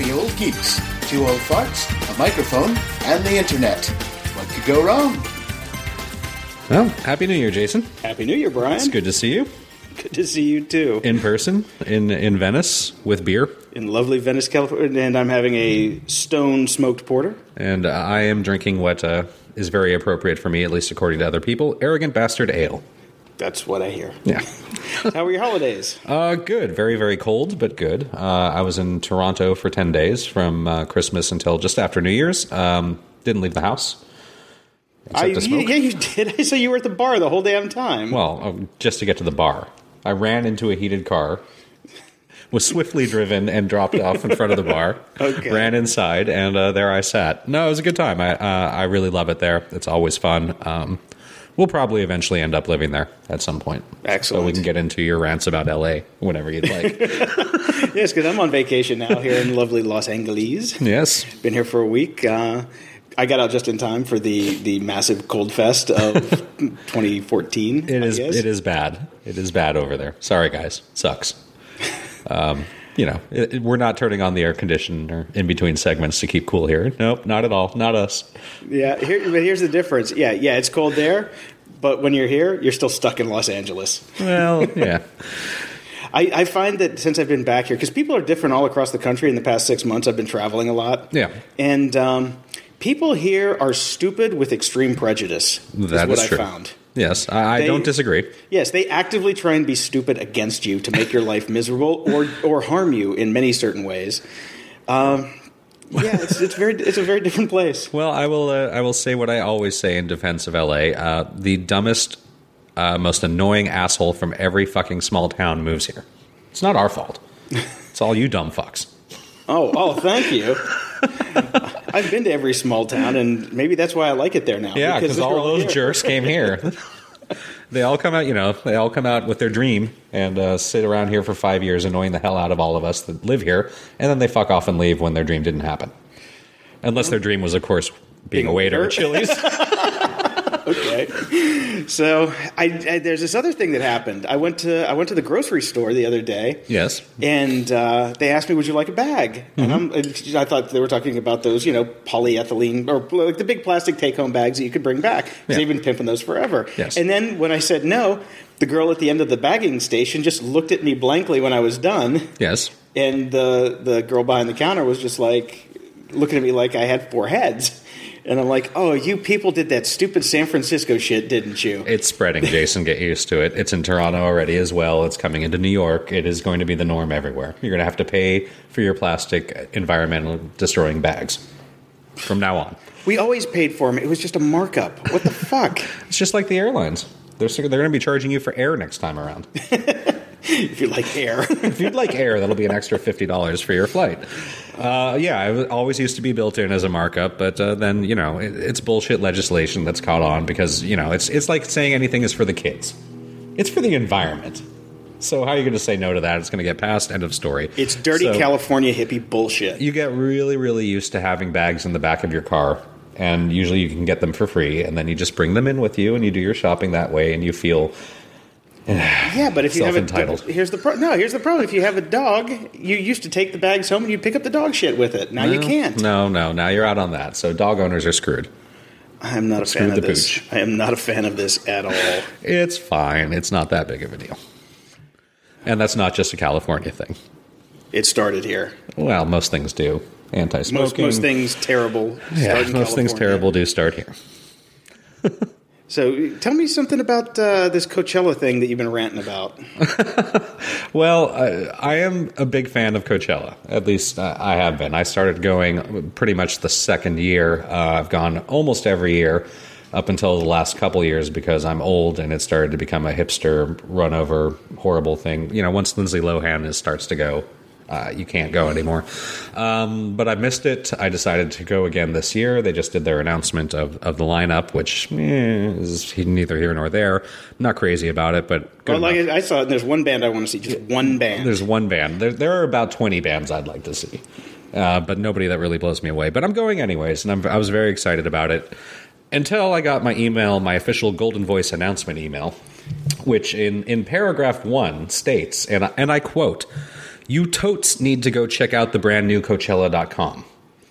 Grumpy Old Geeks. 2 old farts, a microphone, and the internet. What could go wrong? Well, Happy New Year, Jason. Happy New Year, Brian. It's good to see you. Good to see you, too. In person, in Venice, with beer. In lovely Venice, California, and I'm having a stone smoked porter. And I am drinking what is very appropriate for me, at least according to other people, Arrogant Bastard Ale. That's what I hear. Yeah. How were your holidays? Good. Very, very cold, but good. I was in Toronto for 10 days from Christmas until just after New Year's. Didn't leave the house. Except to smoke. Yeah, you did. I saw you were at the bar the whole damn time. Well, just to get to the bar. I ran into a heated car, was swiftly driven and dropped off in front of the bar, ran inside, and there I sat. No, it was a good time. I really love it there. It's always fun. We'll probably eventually end up living there at some point. Excellent. So we can get into your rants about L.A. whenever you'd like. Yes, because I'm on vacation now here in lovely Los Angeles. Yes. Been here for a week. I got out just in time for the massive cold fest of 2014. It is bad. It is bad over there. Sorry, guys. Sucks. We're not turning on the air conditioner in between segments to keep cool here. Nope, not at all. Not us. Yeah, but here's the difference. Yeah, it's cold there, but when you're here, you're still stuck in Los Angeles. Well, yeah. I find that since I've been back here, because people are different all across the country in the past 6 months, I've been traveling a lot. Yeah. And people here are stupid with extreme prejudice, that is what is true. I found. Yes, I don't disagree. Yes, they actively try and be stupid against you to make your life miserable or harm you in many certain ways. It's a very different place. Well, I will say what I always say in defense of LA. The dumbest, most annoying asshole from every fucking small town moves here. It's not our fault. It's all you dumb fucks. Oh, thank you. I've been to every small town, and maybe that's why I like it there now. Yeah, because all those jerks came here. They all come out, they all come out with their dream and sit around here for 5 years, annoying the hell out of all of us that live here, and then they fuck off and leave when their dream didn't happen. Unless their dream was, of course, being a waiter at Chili's. Okay. So there's this other thing that happened. I went to the grocery store the other day. Yes. And they asked me, "Would you like a bag?" Mm-hmm. And I thought they were talking about those, polyethylene or like the big plastic take-home bags that you could bring back. Yeah. They've been pimping those forever. Yes. And then when I said no, the girl at the end of the bagging station just looked at me blankly when I was done. Yes. And the girl behind the counter was just like looking at me like I had 4 heads. And I'm like, oh, you people did that stupid San Francisco shit, didn't you? It's spreading, Jason. Get used to it. It's in Toronto already as well. It's coming into New York. It is going to be the norm everywhere. You're going to have to pay for your plastic environmental destroying bags from now on. We always paid for them. It was just a markup. What the fuck? It's just like the airlines. They're going to be charging you for air next time around. If you like air. If you'd like air, that'll be an extra $50 for your flight. It always used to be built in as a markup, but then, it's bullshit legislation that's caught on because, it's like saying anything is for the kids. It's for the environment. So how are you going to say no to that? It's going to get passed, end of story. It's dirty California hippie bullshit. You get really, really used to having bags in the back of your car, and usually you can get them for free, and then you just bring them in with you, and you do your shopping that way, and you feel... Yeah, but if you have self-entitled. Here's the problem. If you have a dog, you used to take the bags home and you'd pick up the dog shit with it. Now you can't. No. Now you're out on that. So dog owners are screwed. I'm not a fan of this. I am not a fan of this at all. It's fine. It's not that big of a deal. And that's not just a California thing. It started here. Well, most things do. Anti-smoking. Most things terrible start in California. Most things terrible do start here. So tell me something about this Coachella thing that you've been ranting about. Well, I am a big fan of Coachella. At least I have been. I started going pretty much the second year. I've gone almost every year up until the last couple years because I'm old and it started to become a hipster run-over horrible thing. Once Lindsay Lohan starts to go, you can't go anymore. But I missed it. I decided to go again this year. They just did their announcement of the lineup, which is neither here nor there. I'm not crazy about it, but good enough. I saw it, and there's one band I want to see, just one band. There's one band. There are about 20 bands I'd like to see, but nobody that really blows me away. But I'm going anyways, and I was very excited about it until I got my email, my official Golden Voice announcement email, which in paragraph 1 states, and I quote, You totes need to go check out the brand new Coachella.com.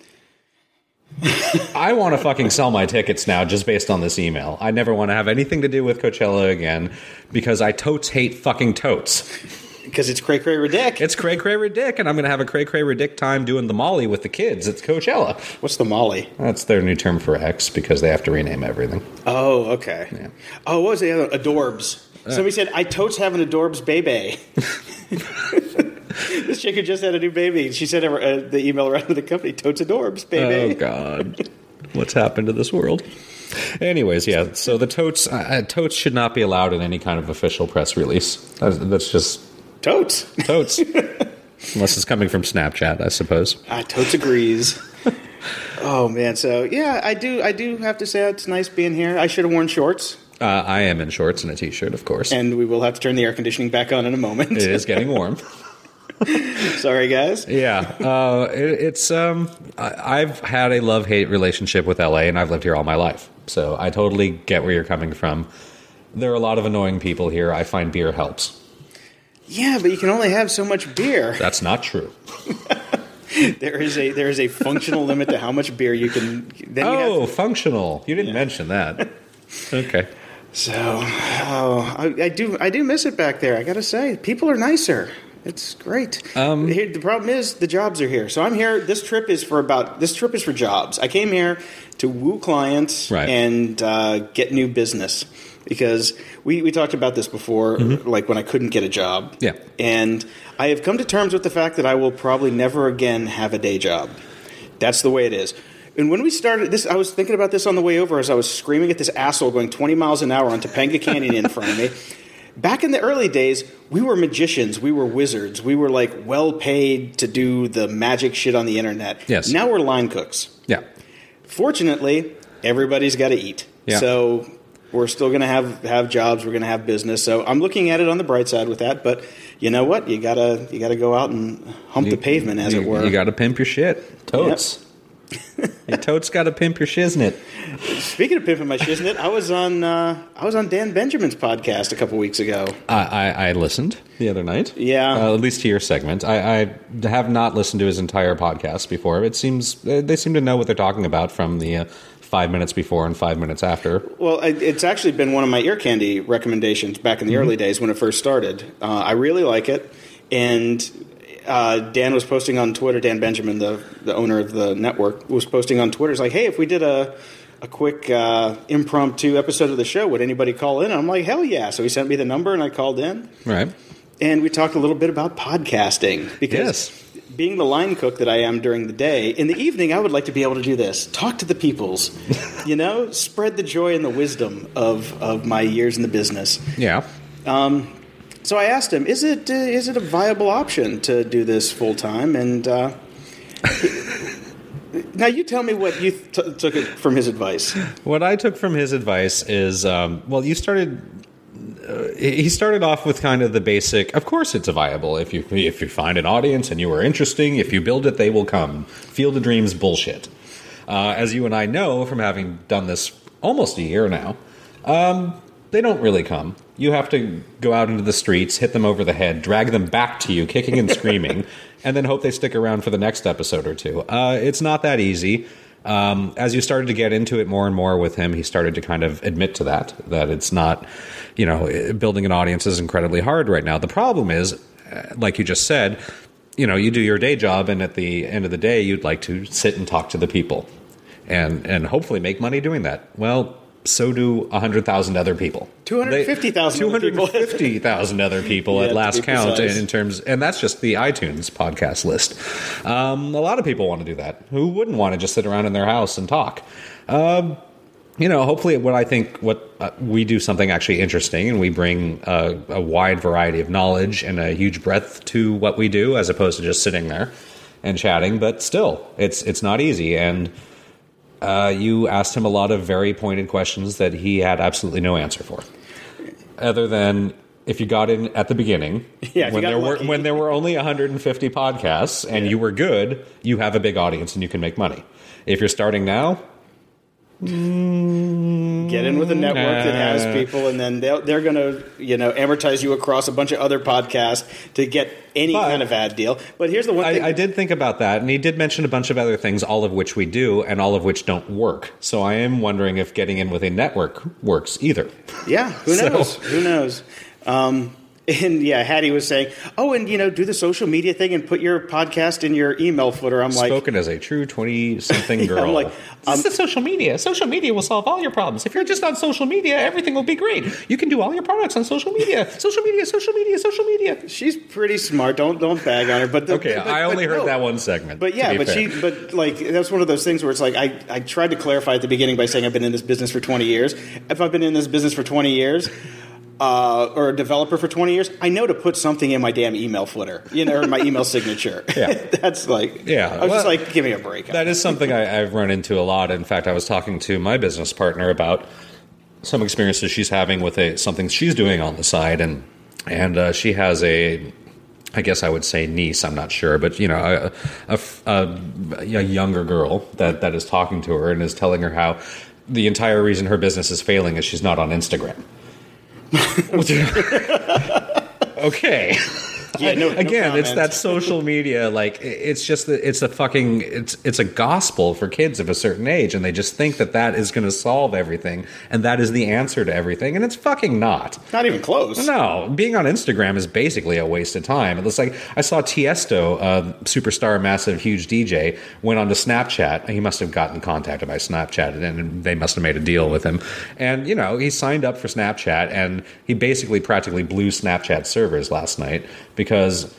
I want to fucking sell my tickets now just based on this email. I never want to have anything to do with Coachella again because I totes hate fucking totes. Because it's cray cray ridic. It's cray cray ridic, and I'm going to have a cray cray ridic time doing the Molly with the kids. It's Coachella. What's the Molly? That's their new term for X because they have to rename everything. Oh, okay. Yeah. Oh, what was the other? Adorbs. Somebody said, I totes have an Adorbs baby. This chick who just had a new baby. She sent the email around to the company, totes Adorbs baby. Oh, God. What's happened to this world? Anyways, yeah, so the totes should not be allowed in any kind of official press release. That's just... Totes. Totes. Unless it's coming from Snapchat, I suppose. Totes agrees. Oh, man. So, yeah, I do have to say it's nice being here. I should have worn shorts. I am in shorts and a T-shirt, of course. And we will have to turn the air conditioning back on in a moment. It is getting warm. Sorry, guys. Yeah. I've had a love-hate relationship with LA, and I've lived here all my life. So I totally get where you're coming from. There are a lot of annoying people here. I find beer helps. Yeah, but you can only have so much beer. That's not true. There is a functional limit to how much beer you can. Functional. You didn't mention that. Okay. So, I do miss it back there. I got to say, people are nicer. It's great. The problem is the jobs are here. So I'm here. This trip is for jobs. I came here to woo clients and get new business. Because we talked about this before, like when I couldn't get a job. Yeah. And I have come to terms with the fact that I will probably never again have a day job. That's the way it is. And when we started this, I was thinking about this on the way over as I was screaming at this asshole going 20 miles an hour on Topanga Canyon in front of me. Back in the early days, we were magicians. We were wizards. We were like well paid to do the magic shit on the internet. Yes. Now we're line cooks. Yeah. Fortunately, everybody's got to eat. Yeah. So we're still going to have jobs. We're going to have business. So I'm looking at it on the bright side with that. But you know what? You gotta go out and hump the pavement, as it were. You got to pimp your shit. Totes. Yep. Your totes got to pimp your shiznit. Speaking of pimping my shiznit, I was on Dan Benjamin's podcast a couple weeks ago. I listened the other night. Yeah, at least to your segment. I have not listened to his entire podcast before. It seems they seem to know what they're talking about from the 5 minutes before and 5 minutes after. Well, it's actually been one of my ear candy recommendations back in the early days when it first started. I really like it, and Dan was posting on Twitter. Dan Benjamin, the owner of the network, was posting on Twitter. He's like, "Hey, if we did a quick impromptu episode of the show, would anybody call in?" And I'm like, "Hell yeah!" So he sent me the number, and I called in. Right. And we talked a little bit about podcasting because being the line cook that I am during the day, in the evening I would like to be able to do this: talk to the peoples, spread the joy and the wisdom of my years in the business. Yeah. So I asked him, is it a viable option to do this full time? And now you tell me what you took from his advice. What I took from his advice is, he started off with kind of the basic. Of course, it's viable if you find an audience and you are interesting. If you build it, they will come. Field of Dreams bullshit. As you and I know from having done this almost a year now. They don't really come. You have to go out into the streets, hit them over the head, drag them back to you, kicking and screaming, and then hope they stick around for the next episode or two. It's not that easy. As you started to get into it more and more with him, he started to kind of admit to that it's not, building an audience is incredibly hard right now. The problem is, like you just said, you do your day job, and at the end of the day, you'd like to sit and talk to the people and hopefully make money doing that. Well, so do 100,000 other people. 250,000 other people at last count in terms, and that's just the iTunes podcast list. A lot of people want to do that. Who wouldn't want to just sit around in their house and talk? Hopefully what we do something actually interesting, and we bring a wide variety of knowledge and a huge breadth to what we do, as opposed to just sitting there and chatting. But still, it's not easy. And you asked him a lot of very pointed questions that he had absolutely no answer for, other than if you got in at the beginning, when there were only 150 podcasts and you were good, you have a big audience and you can make money. If you're starting now, Get in with a network that has people, and then they're going to amortize you across a bunch of other podcasts to get any kind of ad deal. But here's the one thing. I did think about that, and he did mention a bunch of other things, all of which we do, and all of which don't work. So I am wondering if getting in with a network works either. Yeah, who knows? Who knows? And yeah, Hattie was saying, "Oh, and do the social media thing and put your podcast in your email footer." I'm like, spoken as a true 20-something girl. I'm like, this is the social media. Social media will solve all your problems. If you're just on social media, everything will be great. You can do all your products on social media. Social media, social media, social media. She's pretty smart. Don't bag on her. But I only heard that one segment. But yeah, that's one of those things where it's like I tried to clarify at the beginning by saying I've been in this business for 20 years. If I've been in this business for 20 years. Or a developer for 20 years, I know to put something in my damn email footer, or my email signature. Yeah. That's like, yeah. I was just like, give me a break. That is something I've run into a lot. In fact, I was talking to my business partner about some experiences she's having with something she's doing on the side, and she has I guess I would say niece, I'm not sure, but a younger girl that is talking to her and is telling her how the entire reason her business is failing is she's not on Instagram. Okay. Yeah, Again, it's that social media. Like, it's just it's a gospel for kids of a certain age, and they just think that is going to solve everything, and that is the answer to everything, and it's fucking not. Not even close. No, being on Instagram is basically a waste of time. It's like I saw Tiesto, superstar, massive, huge DJ, went on to Snapchat. He must have gotten contacted by Snapchat, and they must have made a deal with him. And he signed up for Snapchat, and he basically practically blew Snapchat servers last night. Because,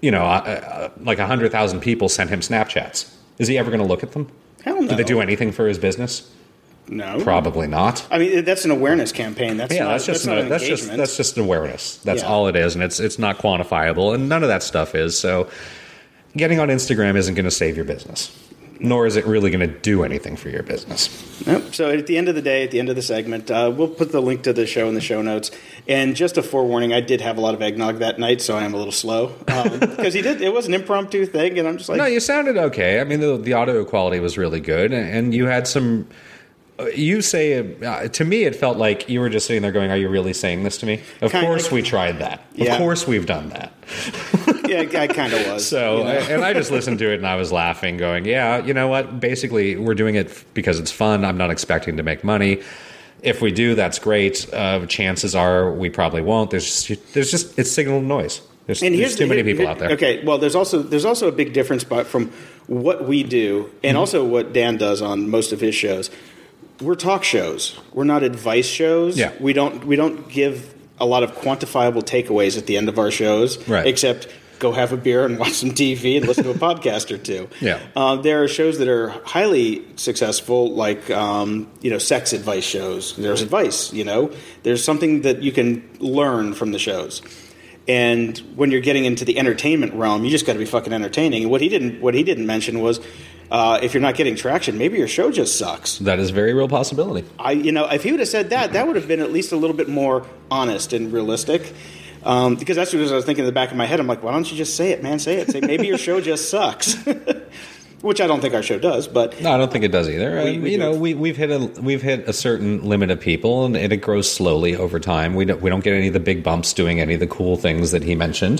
like 100,000 people sent him Snapchats. Is he ever going to look at them? Hell no. Did they do anything for his business? No. Probably not. I mean, that's an awareness campaign. That's just awareness. That's all it is, and it's not quantifiable, and none of that stuff is. So getting on Instagram isn't going to save your business. Nor is it really going to do anything for your business. Nope. So at the end of the day, at the end of the segment, we'll put the link to the show in the show notes. And just a forewarning, I did have a lot of eggnog that night, so I am a little slow. Because it was an impromptu thing, and I'm just like... No, you sounded okay. I mean, the audio quality was really good, and you had some... You say, to me, it felt like you were just sitting there going, are you really saying this to me? Of course we tried that. Yeah. Of course we've done that. Yeah, I kind of was. So, and I just listened to it and I was laughing, going, yeah, you know what? Basically, we're doing it because it's fun. I'm not expecting to make money. If we do, that's great. Chances are we probably won't. There's just it's signal noise. There's too many people out there. Okay, well, there's also a big difference from what we do and also what Dan does on most of his shows. We're talk shows. We're not advice shows. Yeah. We don't give a lot of quantifiable takeaways at the end of our shows, right. Except go have a beer and watch some TV and listen to a podcast or two. Yeah. There are shows that are highly successful, like sex advice shows. There's advice. There's something that you can learn from the shows. And when you're getting into the entertainment realm, you just got to be fucking entertaining. And what he didn't mention was, if you're not getting traction, maybe your show just sucks. That is a very real possibility. If he would have said that would have been at least a little bit more honest and realistic. Because that's what I was thinking in the back of my head. I'm like, why don't you just say it, man? Say it. Say maybe your show just sucks. Which I don't think our show does, but no, I don't think it does either. We've hit a certain limit of people, and it grows slowly over time. We don't get any of the big bumps doing any of the cool things that he mentioned,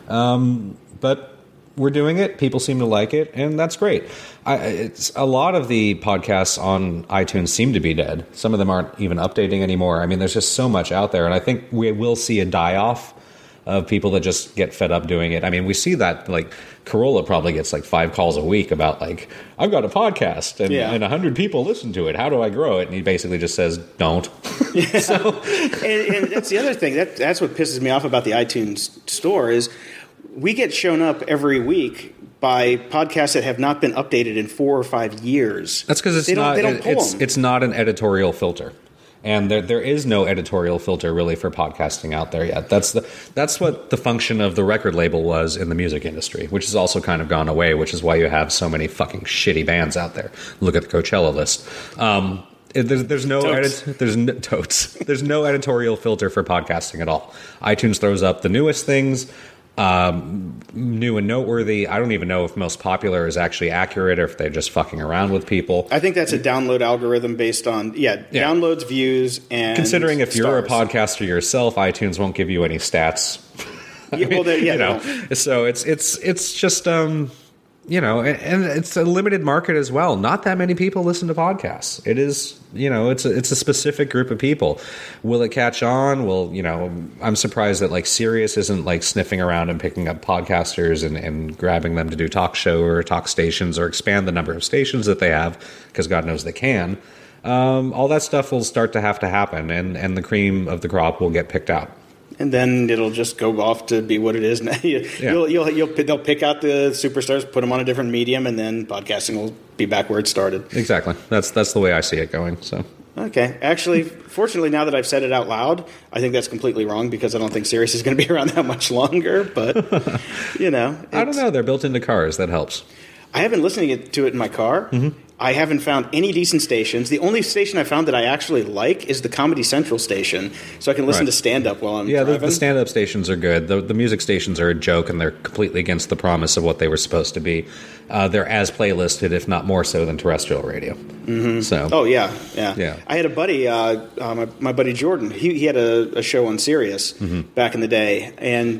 but we're doing it. People seem to like it, and that's great. It's a lot of the podcasts on iTunes seem to be dead. Some of them aren't even updating anymore. I mean, there's just so much out there, and I think we will see a die-off of people that just get fed up doing it. I mean, we see that, like, Corolla probably gets like 5 calls a week about, like, I've got a podcast and 100 people listen to it. How do I grow it? And he basically just says, don't. Yeah. And that's the other thing. That's what pisses me off about the iTunes store is we get shown up every week by podcasts that have not been updated in 4 or 5 years. That's because it's not an editorial filter. And there is no editorial filter really for podcasting out there yet. That's what the function of the record label was in the music industry, which has also kind of gone away, which is why you have so many fucking shitty bands out there. Look at the Coachella list. There's no editorial filter for podcasting at all. iTunes throws up the newest things. new and noteworthy. I don't even know if most popular is actually accurate or if they're just fucking around with people. I think that's a download algorithm based on downloads, views, and considering if you're a stars. podcaster yourself, iTunes won't give you any stats. Yeah, well, You know, so it's just you know, and it's a limited market as well. Not that many people listen to podcasts. It is, you know, it's a specific group of people. Will it catch on? Well, you know, I'm surprised that like Sirius isn't like sniffing around and picking up podcasters and grabbing them to do talk show or talk stations or expand the number of stations that they have, because God knows they can. All that stuff will start to happen, and the cream of the crop will get picked out. And then it'll just go off to be what it is now. They'll pick out the superstars, put them on a different medium, and then podcasting will be back where it started. Exactly. That's the way I see it going. So. Okay. Actually, fortunately, now that I've said it out loud, I think that's completely wrong because I don't think Sirius is going to be around that much longer. But, you know. I don't know. They're built into cars. That helps. I haven't listened to it in my car. Mm-hmm. I haven't found any decent stations. The only station I found that I actually like is the Comedy Central station, so I can listen to stand-up while I'm driving. The stand-up stations are good. The music stations are a joke, and they're completely against the promise of what they were supposed to be. They're as playlisted, if not more so, than terrestrial radio. Mm-hmm. So, oh, yeah. I had a buddy, my buddy Jordan. He had a show on Sirius back in the day, and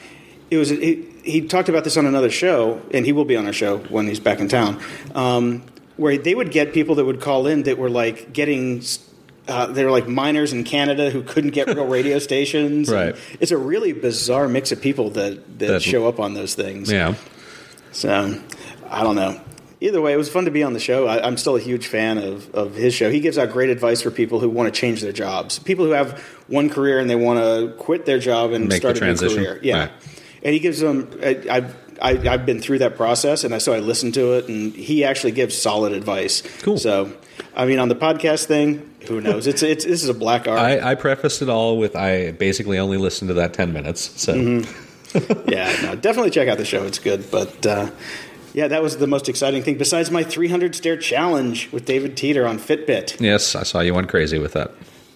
he talked about this on another show, and he will be on our show when he's back in town, where they would get people that would call in that were like getting they were like miners in Canada who couldn't get real radio stations. Right. It's a really bizarre mix of people that show up on those things. Yeah. So, I don't know. Either way, it was fun to be on the show. I'm still a huge fan of his show. He gives out great advice for people who want to change their jobs. People who have one career and they want to quit their job and start a new career. Yeah. Right. And he gives them I've been through that process, and so I listened to it, and he actually gives solid advice. Cool. So, I mean, on the podcast thing, who knows? This is a black art. I prefaced it all with I basically only listened to that 10 minutes. So, yeah, no, definitely check out the show. It's good. But, yeah, that was the most exciting thing, besides my 300-stair challenge with David Teeter on Fitbit. Yes, I saw you went crazy with that.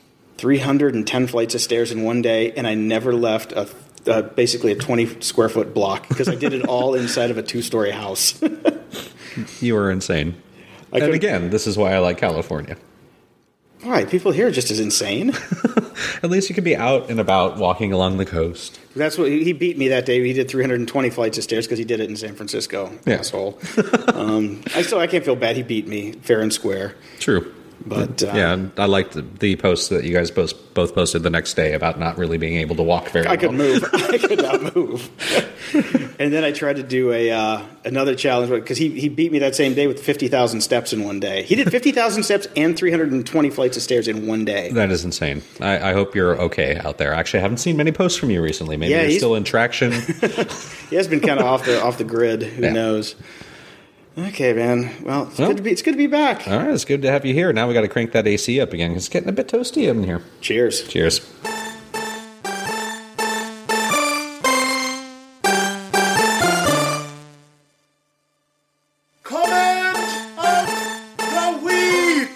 310 flights of stairs in one day, and I never left basically a 20-square-foot block because I did it all inside of a 2-story house. You were insane. And again, this is why I like California. Why? People here are just as insane. At least you could be out and about walking along the coast. That's what he beat me that day. He did 320 flights of stairs because he did it in San Francisco. Yeah. Asshole. I can't feel bad. He beat me fair and square. True. But yeah, I liked the post that you guys both posted the next day about not really being able to walk very well. I couldn't move. I could not move. And then I tried to do another challenge because he beat me that same day with 50,000 steps in one day. He did 50,000 steps and 320 flights of stairs in one day. That is insane. I hope you're okay out there. Actually, I haven't seen many posts from you recently. Maybe you're still in traction. He has been kind of off the grid. Who knows? Okay, man. Well, it's good to be back. All right, it's good to have you here. Now we got to crank that AC up again. It's getting a bit toasty in here. Cheers. Cheers. Comment of the week.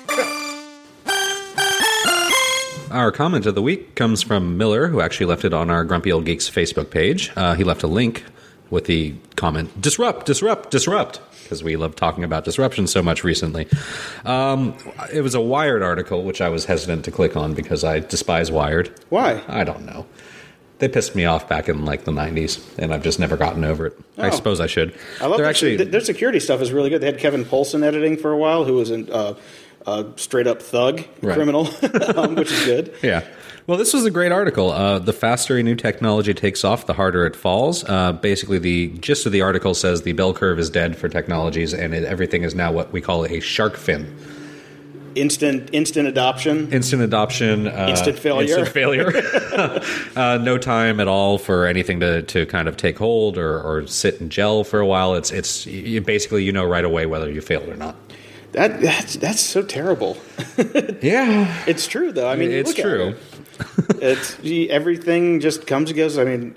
Our comment of the week comes from Miller, who actually left it on our Grumpy Old Geeks Facebook page. He left a link with the comment, disrupt, disrupt, disrupt, because we love talking about disruption so much recently. It was a Wired article, which I was hesitant to click on because I despise Wired. Why? I don't know. They pissed me off back in like the 90s, and I've just never gotten over it. Oh. I suppose I should. I love their security stuff is really good. They had Kevin Poulsen editing for a while, who was a straight-up thug criminal, which is good. Yeah. Well, this was a great article. The faster a new technology takes off, the harder it falls. Basically, the gist of the article says the bell curve is dead for technologies, and everything is now what we call a shark fin. Instant adoption. Instant adoption. Instant failure. Instant failure. No time at all for anything to kind of take hold or sit and gel for a while. It's basically you know right away whether you failed or not. That's so terrible. Yeah, it's true though. I mean, it's true. Everything just comes and goes. I mean,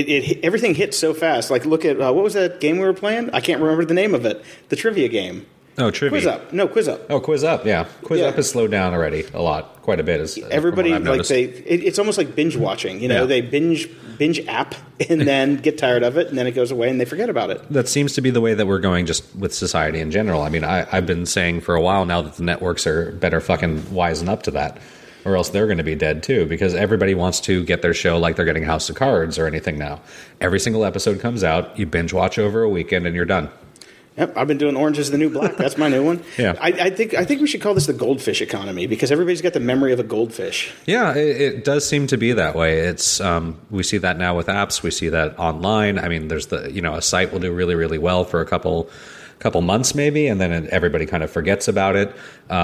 everything hits so fast. Like, look at what was that game we were playing? I can't remember the name of it. The trivia game. Oh, Trivy. Quiz Up. No, Quiz Up. Oh, Quiz Up, yeah. Quiz Yeah. Up has slowed down already quite a bit. Everybody, from what I've noticed. it's almost like binge watching. You know, Yeah. they binge app and then get tired of it, and then it goes away, and they forget about it. That seems to be the way that we're going just with society in general. I mean, I've been saying for a while now that the networks are better fucking wising up to that, or else they're going to be dead too, because everybody wants to get their show like they're getting House of Cards or anything now. Every single episode comes out, you binge watch over a weekend, and you're done. Yep, I've been doing Orange is the New Black. That's my new one. Yeah. I think we should call this the goldfish economy, because everybody's got the memory of a goldfish. Yeah, it does seem to be that way. It's we see that now with apps. We see that online. I mean, there's a site will do really, really well for a couple months maybe, and then everybody kind of forgets about it.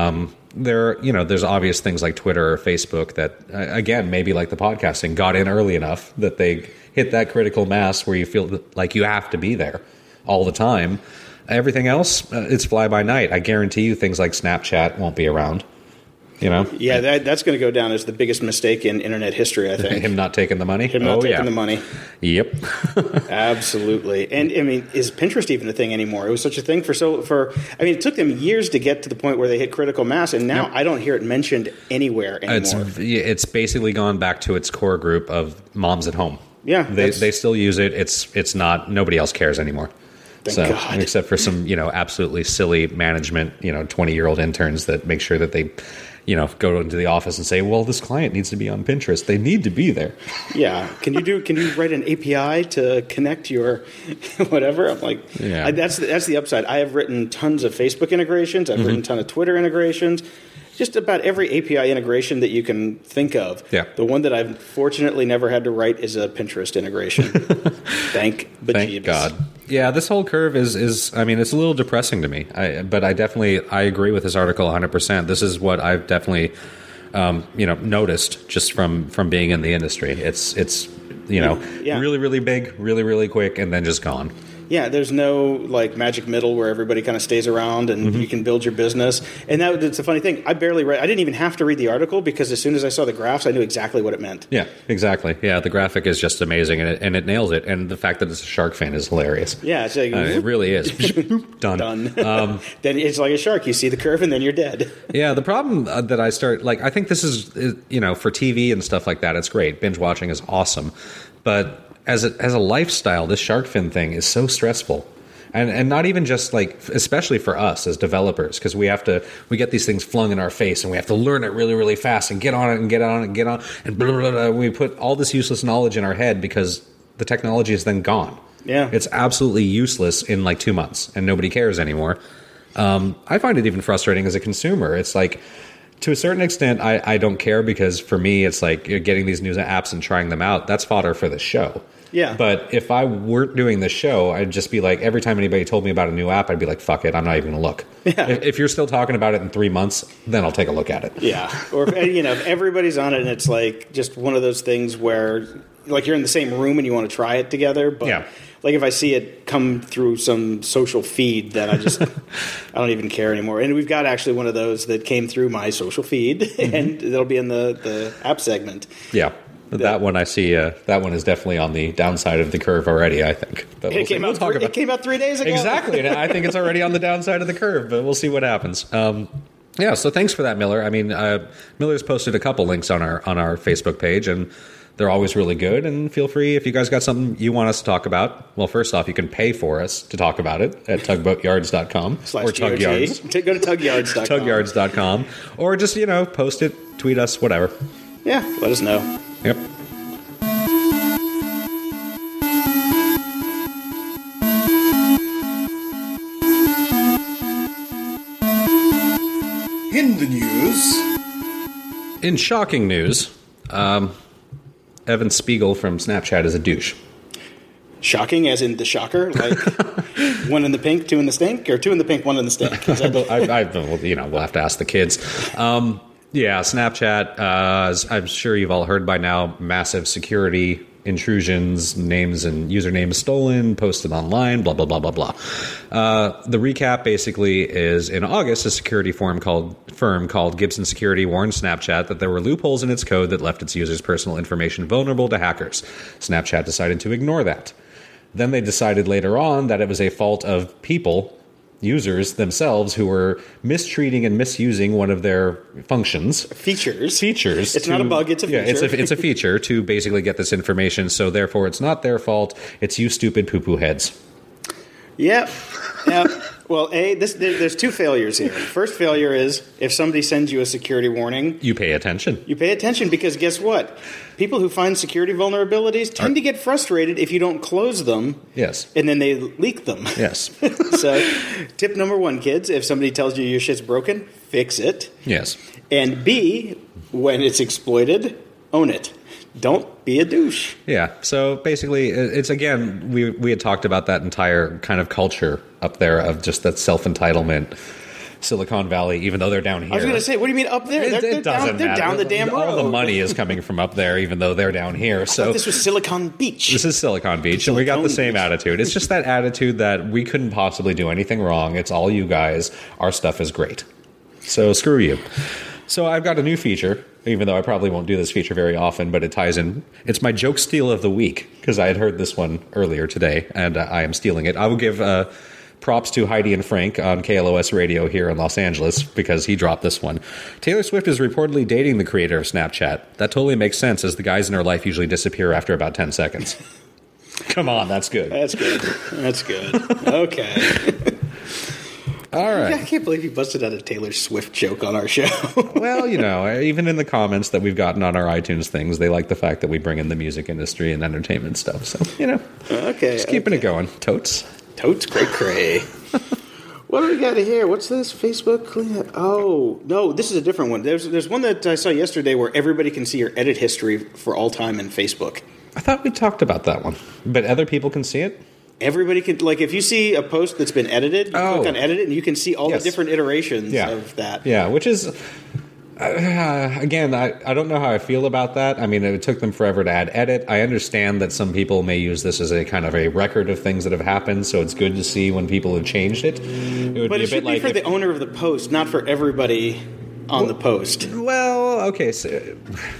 There's obvious things like Twitter or Facebook that, again, maybe like the podcasting, got in early enough that they hit that critical mass where you feel like you have to be there all the time. Everything else, it's fly by night. I guarantee you things like Snapchat won't be around. You know? Yeah, that's going to go down as the biggest mistake in internet history, I think. Him not taking the money? Him not taking the money. Yep. Absolutely. And, I mean, is Pinterest even a thing anymore? It was such a thing it took them years to get to the point where they hit critical mass, and now I don't hear it mentioned anywhere anymore. It's basically gone back to its core group of moms at home. Yeah. They still use it. It's not, nobody else cares anymore. Thank God. Except for some, absolutely silly management, 20-year-old interns that make sure that they, go into the office and say, well, this client needs to be on Pinterest. They need to be there. Yeah. Can you write an API to connect your whatever? I'm like, yeah. That's the upside. I have written tons of Facebook integrations. I've written a ton of Twitter integrations. Just about every API integration that you can think of. Yeah. The one that I've fortunately never had to write is a Pinterest integration. Thank God. Yeah, this whole curve is I mean, it's a little depressing to me. But I agree with this article 100%. This is what I've definitely noticed just from being in the industry. It's really, really big, really, really quick, and then just gone. Yeah, there's no like magic middle where everybody kind of stays around and you can build your business. And it's a funny thing. I didn't even have to read the article, because as soon as I saw the graphs, I knew exactly what it meant. Yeah, exactly. Yeah, the graphic is just amazing, and it nails it. And the fact that it's a shark fin is hilarious. Yeah, it's like, it really is. Done. Then it's like a shark. You see the curve, and then you're dead. Yeah, the problem that I I think this is, for TV and stuff like that, it's great. Binge watching is awesome. But as a lifestyle, this shark fin thing is so stressful. And not even just especially for us as developers, because we get these things flung in our face and we have to learn it really, really fast and get on it and get on it and get on, and blah, blah, blah. We put all this useless knowledge in our head because the technology is then gone. Yeah. It's absolutely useless in 2 months and nobody cares anymore. I find it even frustrating as a consumer. It's like, to a certain extent, I don't care, because for me, it's like you're getting these new apps and trying them out. That's fodder for the show. Yeah. But if I weren't doing the show, I'd just be like, every time anybody told me about a new app, I'd be like, fuck it, I'm not even going to look. Yeah. If you're still talking about it in 3 months, then I'll take a look at it. Yeah. Or, if everybody's on it and it's like just one of those things where you're in the same room and you want to try it together. But yeah. if I see it come through some social feed, then I don't even care anymore. And we've got actually one of those that came through my social feed, and it'll be in the app segment. Yeah. That one I see. That one is definitely on the downside of the curve already, I think. But it came out 3 days ago. Exactly. And I think it's already on the downside of the curve, but we'll see what happens. Yeah, so thanks for that, Miller. I mean, Miller's posted a couple links on our Facebook page, and they're always really good. And feel free, if you guys got something you want us to talk about. Well, first off, you can pay for us to talk about it at tugboatyards.com or tugyards. Go to tugyards.com. tugyards.com. Or just, post it, tweet us, whatever. Yeah, let us know. Yep. In the news. In shocking news, Evan Spiegel from Snapchat is a douche. Shocking, as in the shocker, like one in the pink, two in the stink, or two in the pink, one in the stink. We'll have to ask the kids. Yeah, Snapchat, as I'm sure you've all heard by now, massive security intrusions, names and usernames stolen, posted online, blah, blah, blah, blah, blah. The recap basically is, in August, a security firm called Gibson Security warned Snapchat that there were loopholes in its code that left its users' personal information vulnerable to hackers. Snapchat decided to ignore that. Then they decided later on that it was a fault of people users themselves who were mistreating and misusing one of their functions. Features. It's not a bug, it's a feature. Yeah, it's a feature to basically get this information, so therefore it's not their fault. It's you stupid poo-poo heads. Yep. Well, there's two failures here. First failure is if somebody sends you a security warning. You pay attention. You pay attention because guess what? People who find security vulnerabilities tend to get frustrated if you don't close them. Yes. And then they leak them. Yes. So, tip number 1, kids, if somebody tells you your shit's broken, fix it. Yes. And B, when it's exploited, own it. Don't be a douche. Yeah. So basically, it's again, we had talked about that entire kind of culture up there of just that self-entitlement, Silicon Valley, even though they're down here. I was going to say, what do you mean up there? It doesn't matter. They're down the damn road. All the money is coming from up there, even though they're down here. So this was Silicon Beach. This is Silicon Beach, and we got the same attitude. It's just that attitude that we couldn't possibly do anything wrong. It's all you guys. Our stuff is great. So screw you. So I've got a new feature, even though I probably won't do this feature very often, but it ties in. It's my joke steal of the week, because I had heard this one earlier today, and I am stealing it. I will give props to Heidi and Frank on KLOS Radio here in Los Angeles, because he dropped this one. Taylor Swift is reportedly dating the creator of Snapchat. That totally makes sense, as the guys in her life usually disappear after about 10 seconds. Come on, that's good. That's good. Okay. All right. I can't believe you busted out a Taylor Swift joke on our show. Well, even in the comments that we've gotten on our iTunes things, they like the fact that we bring in the music industry and entertainment stuff. So, Okay. Just keeping it going. Totes, cray. What do we got here? What's this? Facebook cleanup? Oh, no, this is a different one. There's one that I saw yesterday where everybody can see your edit history for all time in Facebook. I thought we talked about that one, but other people can see it? Everybody can, if you see a post that's been edited, you click on edit and you can see all the different iterations of that. Yeah, which is, again, I don't know how I feel about that. I mean, it took them forever to add edit. I understand that some people may use this as a kind of a record of things that have happened, so it's good to see when people have changed it. But it should be for the owner of the post, not for everybody on the post. Well, okay, so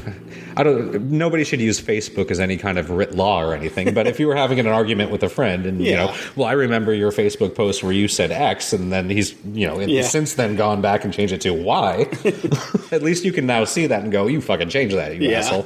nobody should use Facebook as any kind of writ law or anything, but if you were having an argument with a friend and, I remember your Facebook post where you said X and then he's, since then gone back and changed it to Y, at least you can now see that and go, you fucking changed that, you asshole.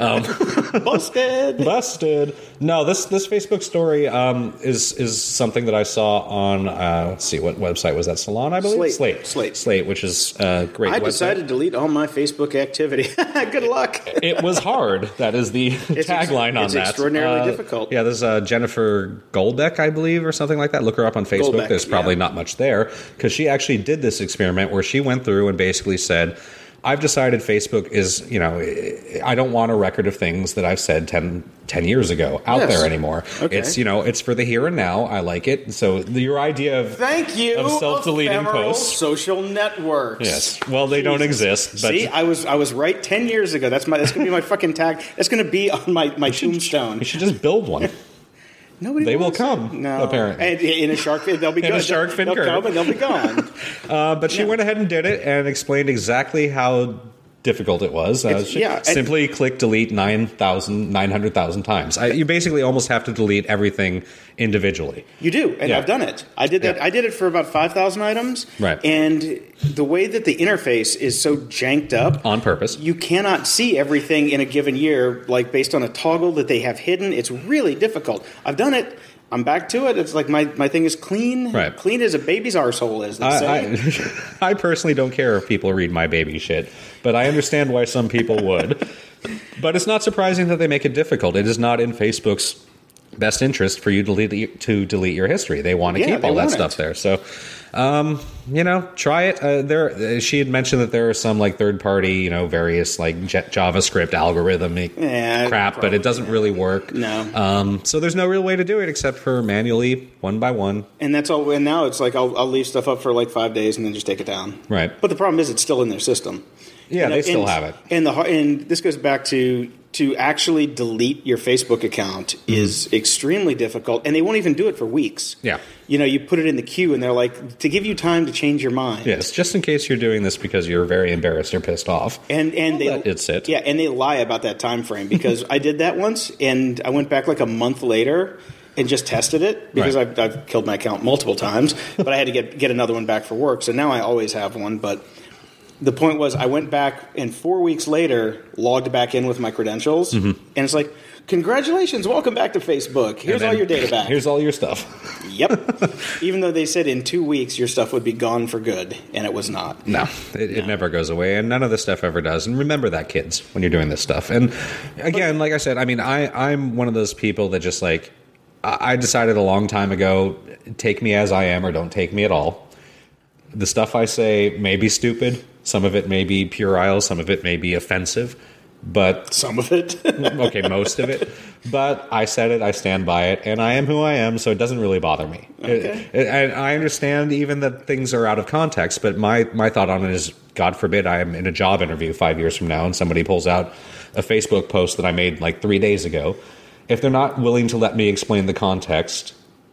Busted. No, this Facebook story is something that I saw on, let's see, what website was that? Salon, I believe? Slate, which is a great website. I decided to delete all my Facebook activity. Good luck. It was hard. That is the tagline on that. It's extraordinarily difficult. Yeah, there's Jennifer Golbeck, I believe, or something like that. Look her up on Facebook. Golbeck, there's probably not much there, because she actually did this experiment where she went through and basically said, I've decided Facebook is, I don't want a record of things that I've said 10 years ago out there anymore. Okay. It's, it's for the here and now. I like it. So your idea of self-deleting posts. Social networks. Yes. Well, they don't exist. But see, I was right 10 years ago. That's going to be my fucking tag. That's going to be on my tombstone. You should just build one. They will come, no. apparently. In a shark fin, they'll be in good. A shark fin they'll come and they'll be gone. But she went ahead and did it and explained exactly how difficult it was. Simply click delete 900,000 times. You basically almost have to delete everything individually. You do, and I've done it. I did that. Yeah. I did it for about 5,000 items. Right. And the way that the interface is so janked up. On purpose. You cannot see everything in a given year, based on a toggle that they have hidden. It's really difficult. I've done it. I'm back to it. It's like my thing is clean. Right. Clean as a baby's arsehole, as they say. I personally don't care if people read my baby shit, but I understand why some people would. But it's not surprising that they make it difficult. It is not in Facebook's best interest for you to delete your history. They want to keep all that stuff there. So, try it. She had mentioned that there are some third-party, various JavaScript algorithmic crap, but it doesn't really work. No. So there's no real way to do it except for manually, one by one. And that's all. And now it's I'll leave stuff up for 5 days and then just take it down. Right. But the problem is it's still in their system. Yeah, they still have it. And this goes back to actually delete your Facebook account is extremely difficult, and they won't even do it for weeks. Yeah. You put it in the queue, and they're like, to give you time to change your mind. Yes, just in case you're doing this because you're very embarrassed or pissed off. And they let it sit. Yeah, and they lie about that time frame, because I did that once, and I went back a month later, and just tested it because I've killed my account multiple times, but I had to get another one back for work. So now I always have one. But the point was I went back and 4 weeks later logged back in with my credentials, and it's like, congratulations, welcome back to Facebook. Here's all your data back. Here's all your stuff. Yep. Even though they said in 2 weeks your stuff would be gone for good, and it was not. No, it never goes away, and none of this stuff ever does. And remember that, kids, when you're doing this stuff. And again, like I said, I mean, I'm one of those people that just like, I decided a long time ago, take me as I am or don't take me at all. The stuff I say may be stupid. Some of it may be puerile. Some of it may be offensive. But some of it. Okay, most of it. But I said it, I stand by it, and I am who I am, so it doesn't really bother me. Okay. And I understand even that things are out of context, but my thought on it is, God forbid I am in a job interview 5 years from now and somebody pulls out a Facebook post that I made like 3 days ago. If they're not willing to let me explain the context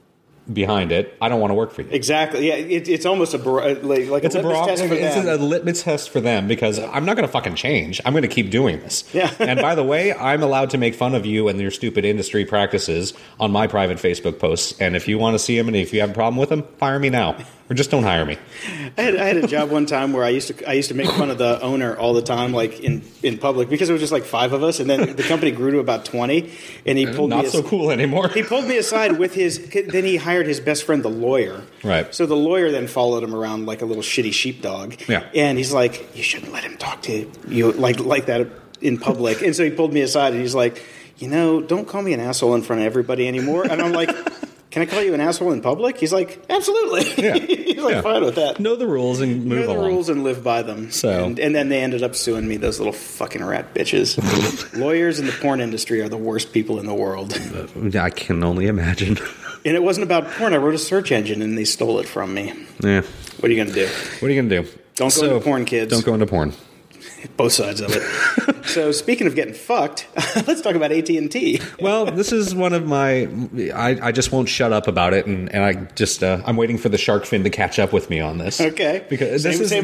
behind it, I don't want to work for you. Exactly. Yeah, it's almost a litmus test for them. It's a litmus test for them because I'm not going to fucking change. I'm going to keep doing this. Yeah. And by the way, I'm allowed to make fun of you and your stupid industry practices on my private Facebook posts. And if you want to see them and if you have a problem with them, fire me now. Or just don't hire me. I had a job one time where I used to make fun of the owner all the time, like in public, because it was just like 5 of us, and then the company grew to about 20, and he pulled not so cool anymore. He pulled me aside with then he hired his best friend, the lawyer. Right. So the lawyer then followed him around like a little shitty sheepdog. Yeah. And he's like, you shouldn't let him talk to you like that in public. And so he pulled me aside, and he's like, don't call me an asshole in front of everybody anymore. And I'm like, can I call you an asshole in public? He's like, absolutely. Yeah. He's like, fine with that. Know the rules and move along. Know the rules and live by them. So. And then they ended up suing me, those little fucking rat bitches. Lawyers in the porn industry are the worst people in the world. I can only imagine. And it wasn't about porn. I wrote a search engine, and they stole it from me. Yeah. What are you going to do? What are you going to do? Don't go into porn, kids. Don't go into porn. Both sides of it. So speaking of getting fucked, let's talk about AT&T. Well, this is one of my... I just won't shut up about it, and I just... I'm waiting for the shark fin to catch up with me on this. Okay. Because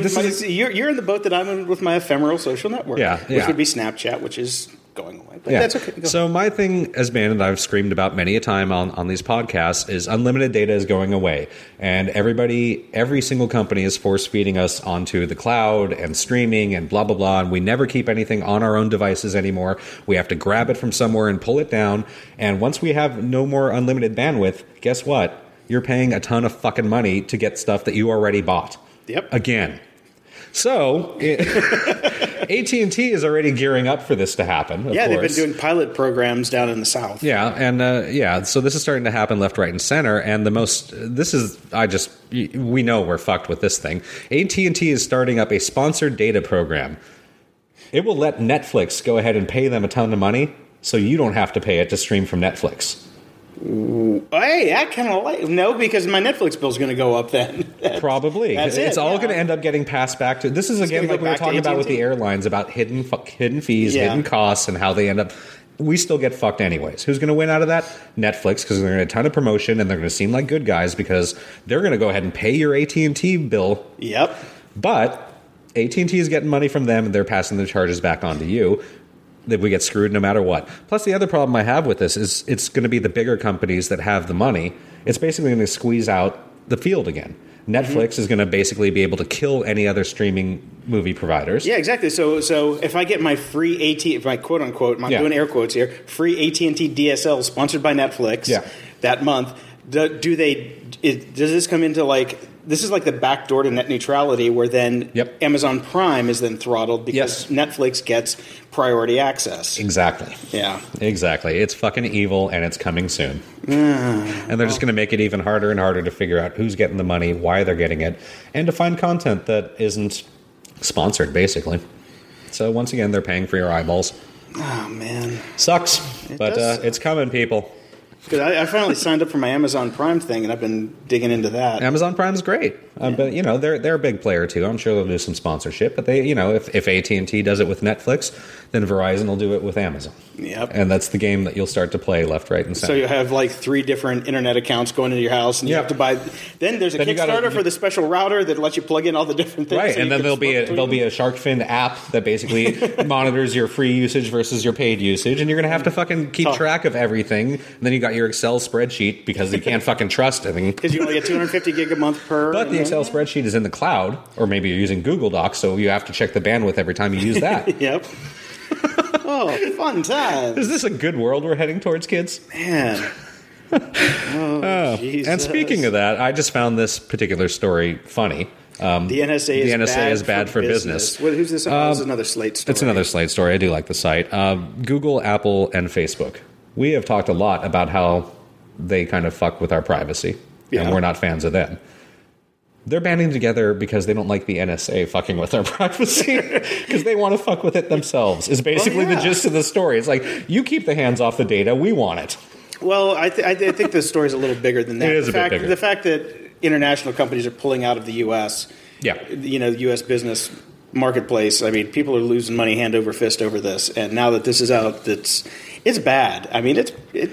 you're in the boat that I'm in with my ephemeral social network. Which would be Snapchat, which is going away. But that's okay. So my thing has been, and I've screamed about many a time on these podcasts, is unlimited data is going away. And every single company is force-feeding us onto the cloud and streaming and blah, blah, blah. And we never keep anything on our own devices anymore. We have to grab it from somewhere and pull it down. And once we have no more unlimited bandwidth, guess what? You're paying a ton of fucking money to get stuff that you already bought. Yep. Again. So, AT&T is already gearing up for this to happen, of course. They've been doing pilot programs down in the South. Yeah, and so this is starting to happen left, right, and center, and we know we're fucked with this thing. AT&T is starting up a sponsored data program. It will let Netflix go ahead and pay them a ton of money, so you don't have to pay it to stream from Netflix. Hey, I kind of like... No, because my Netflix bill's going to go up then. Probably. It's all going to end up getting passed back to... This is, again, like we were talking about with the airlines, about hidden fees, hidden costs, and how they end up... We still get fucked anyways. Who's going to win out of that? Netflix, because they're going to get a ton of promotion, and they're going to seem like good guys, because they're going to go ahead and pay your AT&T bill. Yep. But AT&T is getting money from them, and they're passing the charges back on to you. That we get screwed no matter what. Plus, the other problem I have with this is it's going to be the bigger companies that have the money. It's basically going to squeeze out the field again. Netflix is going to basically be able to kill any other streaming movie providers. Yeah, exactly. So if I get my free my quote unquote, I'm doing air quotes here, free AT&T DSL sponsored by Netflix that month, does this come into like... This is like the back door to net neutrality, where then Amazon Prime is then throttled because Netflix gets priority access. Exactly. Yeah. Exactly. It's fucking evil, and it's coming soon. And they're just going to make it even harder and harder to figure out who's getting the money, why they're getting it, and to find content that isn't sponsored, basically. So once again, they're paying for your eyeballs. Oh, man. Sucks. But it's coming, people. Because I finally signed up for my Amazon Prime thing, and I've been digging into that. Amazon Prime's great. But they're a big player too. I'm sure they'll do some sponsorship. But they, if AT&T does it with Netflix, then Verizon will do it with Amazon. Yep. And that's the game that you'll start to play left, right, and center. So you have like 3 different internet accounts going into your house, and you have to buy. Then there's a Kickstarter for the special router that lets you plug in all the different things. Right, so and then there'll be a Shark Fin app that basically monitors your free usage versus your paid usage, and you're going to have to fucking keep track of everything. And then you got your Excel spreadsheet because you can't fucking trust anything. Because you only get 250 gig a month per. But the Excel spreadsheet is in the cloud, or maybe you're using Google Docs, so you have to check the bandwidth every time you use that. Yep. Oh, fun time. Is this a good world we're heading towards, kids? Man. Oh, Jesus. And speaking of that, I just found this particular story funny. The NSA is bad for business. Who's this? This is another Slate story. It's another Slate story. I do like the site. Google, Apple, and Facebook. We have talked a lot about how they kind of fuck with our privacy, and we're not fans of them. They're banding together because they don't like the NSA fucking with our privacy because they want to fuck with it themselves is basically the gist of the story. It's like, you keep the hands off the data. We want it. Well, I think the story's a little bigger than that. It is a bit bigger. The fact that international companies are pulling out of the U.S., the U.S. business marketplace, I mean, people are losing money hand over fist over this. And now that this is out, it's bad. I mean,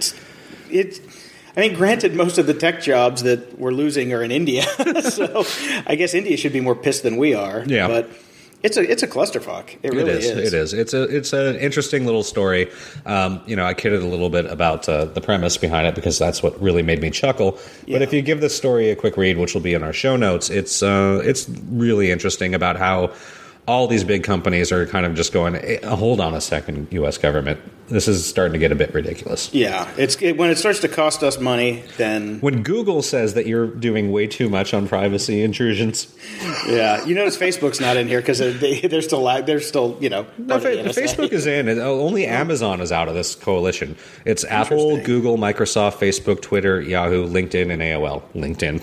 I mean, granted, most of the tech jobs that we're losing are in India, so I guess India should be more pissed than we are. Yeah. But it's a clusterfuck. It really is. It is. It's an interesting little story. I kidded a little bit about the premise behind it because that's what really made me chuckle. Yeah. But if you give this story a quick read, which will be in our show notes, it's really interesting about how all these big companies are kind of just going, hey, hold on a second, U.S. government. This is starting to get a bit ridiculous. Yeah. When it starts to cost us money, then... When Google says that you're doing way too much on privacy intrusions... Yeah. You notice Facebook's not in here because they're still... No, Facebook is in. Only Amazon is out of this coalition. It's Apple, Google, Microsoft, Facebook, Twitter, Yahoo, LinkedIn, and AOL. LinkedIn.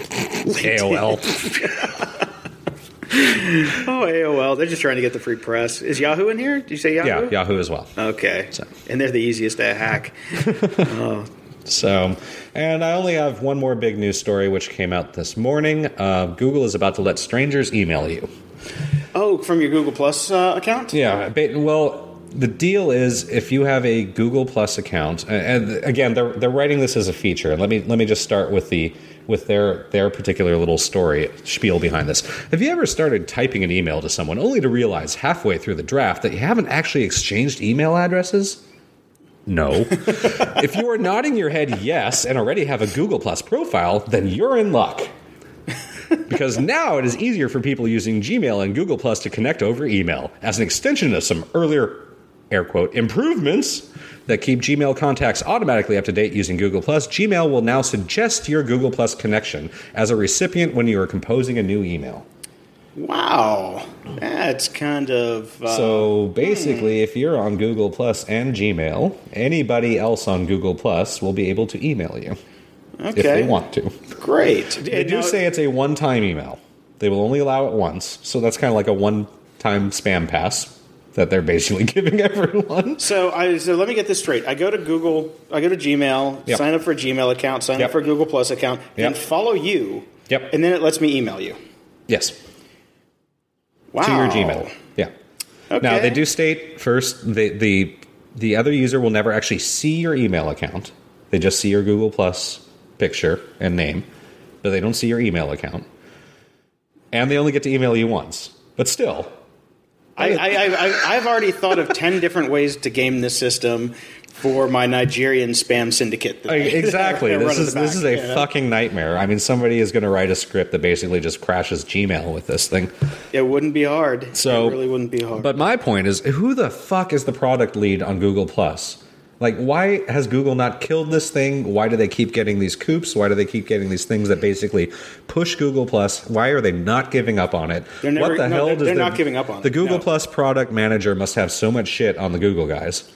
AOL. Oh, AOL. They're just trying to get the free press. Is Yahoo in here? Did you say Yahoo? Yeah, Yahoo as well. Okay. And they're the easiest to hack. So, and I only have one more big news story, which came out this morning. Google is about to let strangers email you. Oh, from your Google Plus account? Yeah. Well, the deal is if you have a Google Plus account, and again, they're writing this as a feature. Let me just start with their particular little story spiel behind this. Have you ever started typing an email to someone only to realize halfway through the draft that you haven't actually exchanged email addresses? No. If you are nodding your head yes and already have a Google Plus profile, then you're in luck. Because now it is easier for people using Gmail and Google Plus to connect over email. As an extension of some earlier, air quote, improvements that keep Gmail contacts automatically up to date using Google Plus, Gmail will now suggest your Google Plus connection as a recipient when you are composing a new email. Wow. That's kind of... So basically, if you're on Google Plus and Gmail, anybody else on Google Plus will be able to email you. Okay. If they want to. Great. They do say it's a one-time email. They will only allow it once. So that's kind of like a one-time spam pass that they're basically giving everyone. So let me get this straight. I go to Gmail, sign up for a Gmail account, sign up for a Google Plus account, and follow you. Yep. And then it lets me email you. Yes. Wow. To your Gmail. Yeah. Okay. Now, they do state first, the other user will never actually see your email account. They just see your Google Plus picture and name, but they don't see your email account. And they only get to email you once. But still... I've already thought of 10 different ways to game this system for my Nigerian spam syndicate. Exactly. This is a fucking nightmare. I mean, somebody is going to write a script that basically just crashes Gmail with this thing. It wouldn't be hard. It really wouldn't be hard. But my point is, who the fuck is the product lead on Google Plus? Like, why has Google not killed this thing? Why do they keep getting these coups? Why do they keep getting these things that basically push Google Plus? Why are they not giving up on it? They're not giving up on it. The Google Plus product manager must have so much shit on the Google guys.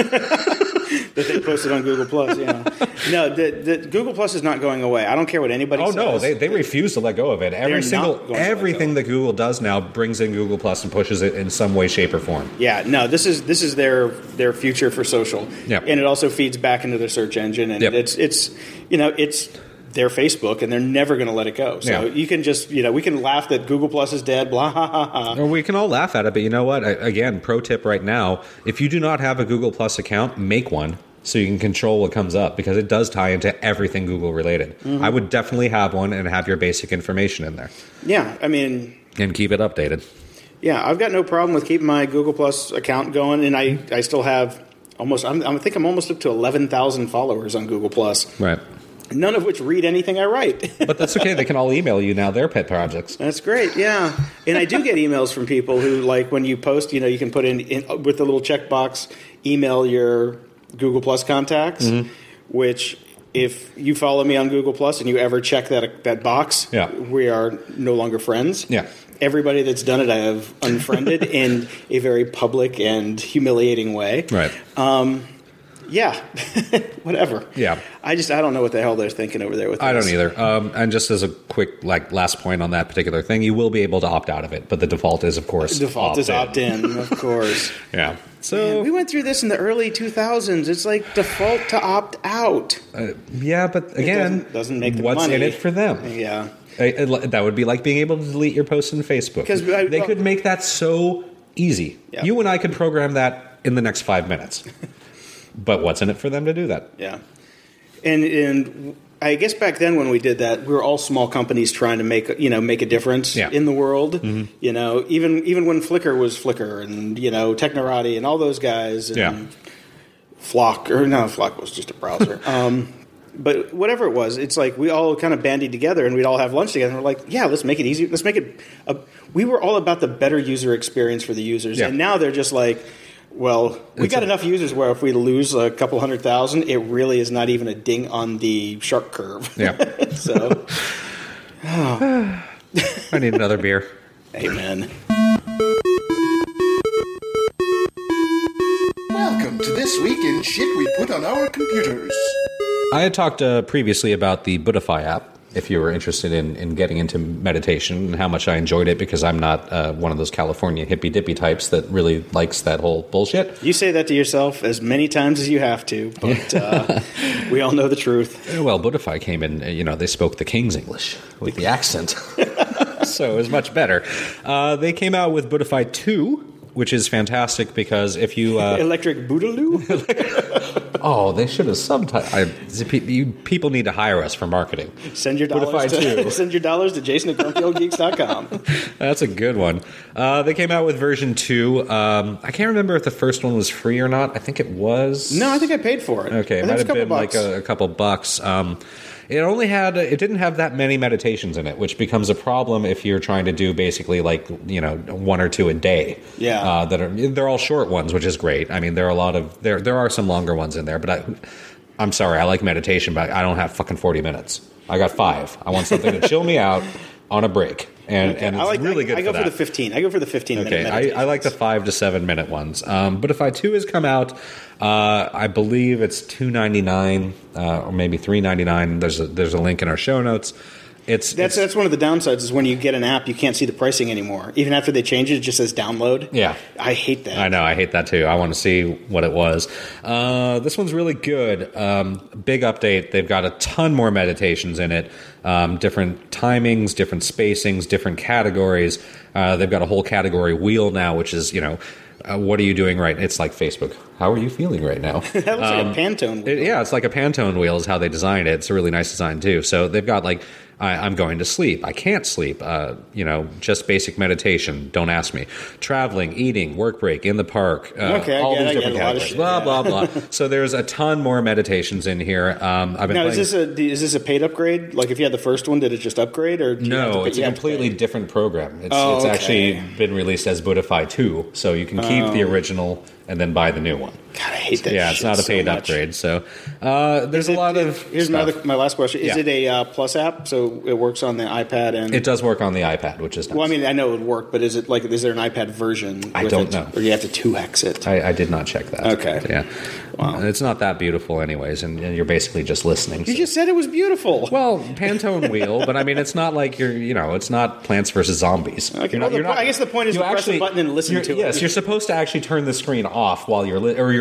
That they posted on Google Plus, yeah. No, the Google Plus is not going away. I don't care what anybody says. Oh, no, they refuse to let go of it. Everything that Google does now brings in Google Plus and pushes it in some way, shape, or form. Yeah, no, this is their future for social. Yep. And it also feeds back into their search engine. And it's their Facebook, and they're never going to let it go. So you can just, we can laugh that Google Plus is dead, blah, ha, ha, ha. Or we can all laugh at it, but you know what? Again, pro tip right now, if you do not have a Google Plus account, make one so you can control what comes up, because it does tie into everything Google related. I would definitely have one and have your basic information in there. Yeah, I mean... And keep it updated. Yeah, I've got no problem with keeping my Google Plus account going, and I still have almost, I think I'm almost up to 11,000 followers on Google Plus. Right. None of which read anything I write. But that's okay. They can all email you now their pet projects. That's great, yeah. And I do get emails from people who, like, when you post, you can put in with the little checkbox, email your Google Plus contacts, which if you follow me on Google Plus and you ever check that box, we are no longer friends. Yeah. Everybody that's done it I have unfriended in a very public and humiliating way. Right. Yeah, whatever. Yeah. I don't know what the hell they're thinking over there with this. I don't either. And just as a quick last point on that particular thing, you will be able to opt out of it, but the default is, of course, the default is opt-in, of course. Yeah. So man, we went through this in the early 2000s. It's like default to opt out. Yeah, but again, it doesn't make the what's money. in it for them? Yeah. That would be like being able to delete your posts on Facebook. Because they could make that so easy. Yeah. You and I could program that in the next 5 minutes. But what's in it for them to do that? Yeah. And I guess back then when we did that, we were all small companies trying to make a difference in the world. Even when Flickr was Flickr, and Technorati and all those guys, and Flock was just a browser. But whatever it was, it's like we all kind of bandied together and we'd all have lunch together. And we're like, yeah, let's make it easy. Let's make it. We were all about the better user experience for the users, and now they're just like, well, we got enough users where if we lose a couple 100,000, it really is not even a ding on the sharp curve. Yeah. So, I need another beer. Amen. Welcome to This Week in Shit We Put on Our Computers. I had talked previously about the Buddhify app, if you were interested in getting into meditation, and how much I enjoyed it, because I'm not one of those California hippy-dippy types that really likes that whole bullshit. You say that to yourself as many times as you have to, but we all know the truth. Well, Buddhify came in, they spoke the King's English with the accent, so it was much better. They came out with Buddhify 2, which is fantastic because if you... Electric Boogaloo? Oh, they should have subtitled. People need to hire us for marketing. Send your dollars to Jason at GrumpyOldGeeks.com. That's a good one. They came out with version 2. I can't remember if the first one was free or not. I think it was. No, I think I paid for it. Okay, it might have been like a couple bucks. It didn't have that many meditations in it, which becomes a problem if you're trying to do basically one or two a day. Yeah. They're all short ones, which is great. I mean, there are some longer ones in there, but I'm sorry, I like meditation, but I don't have fucking 40 minutes. I got 5. I want something to chill me out on a break. And it's really good for that. I go for the 15. I go for the 15 minute meditations. I like the 5 to 7 minute ones. Buddhify 2 has come out. I believe it's $2.99 or maybe $3.99. There's a link in our show notes. That's one of the downsides is when you get an app, you can't see the pricing anymore. Even after they change it, it just says download. Yeah. I hate that. I know. I hate that too. I want to see what it was. This one's really good. Big update. They've got a ton more meditations in it. Different timings, different spacings, different categories. They've got a whole category wheel now, which is, what are you doing right? It's like Facebook. How are you feeling right now? That looks like a Pantone wheel. It's like a Pantone wheel is how they designed it. It's a really nice design too. So they've got I'm going to sleep. I can't sleep. Just basic meditation. Don't ask me. Traveling, eating, work break, in the park. All these different categories. Blah, blah, blah. So there's a ton more meditations in here. Is this a paid upgrade? Like if you had the first one, did it just upgrade? Or no, it's a completely different program. It's actually been released as Buddhify 2. So you can keep the original and then buy the new one. God, I hate that. Yeah, it's not a paid upgrade. So there's a lot of. Here's my last question: is it a Plus app? So it works on the iPad and it does work on the iPad, which is nice. Well, I mean, I know it would work, but is there an iPad version? I don't know, or you have to 2x it. I did not check that. Okay, yeah. Wow. It's not that beautiful, anyways, and you're basically just listening. You just said it was beautiful. Well, Pantone wheel, but I mean, it's not like it's not Plants vs. Zombies. Okay. I guess the point is to press the button and listen to it. Yes, you're supposed to actually turn the screen off while you're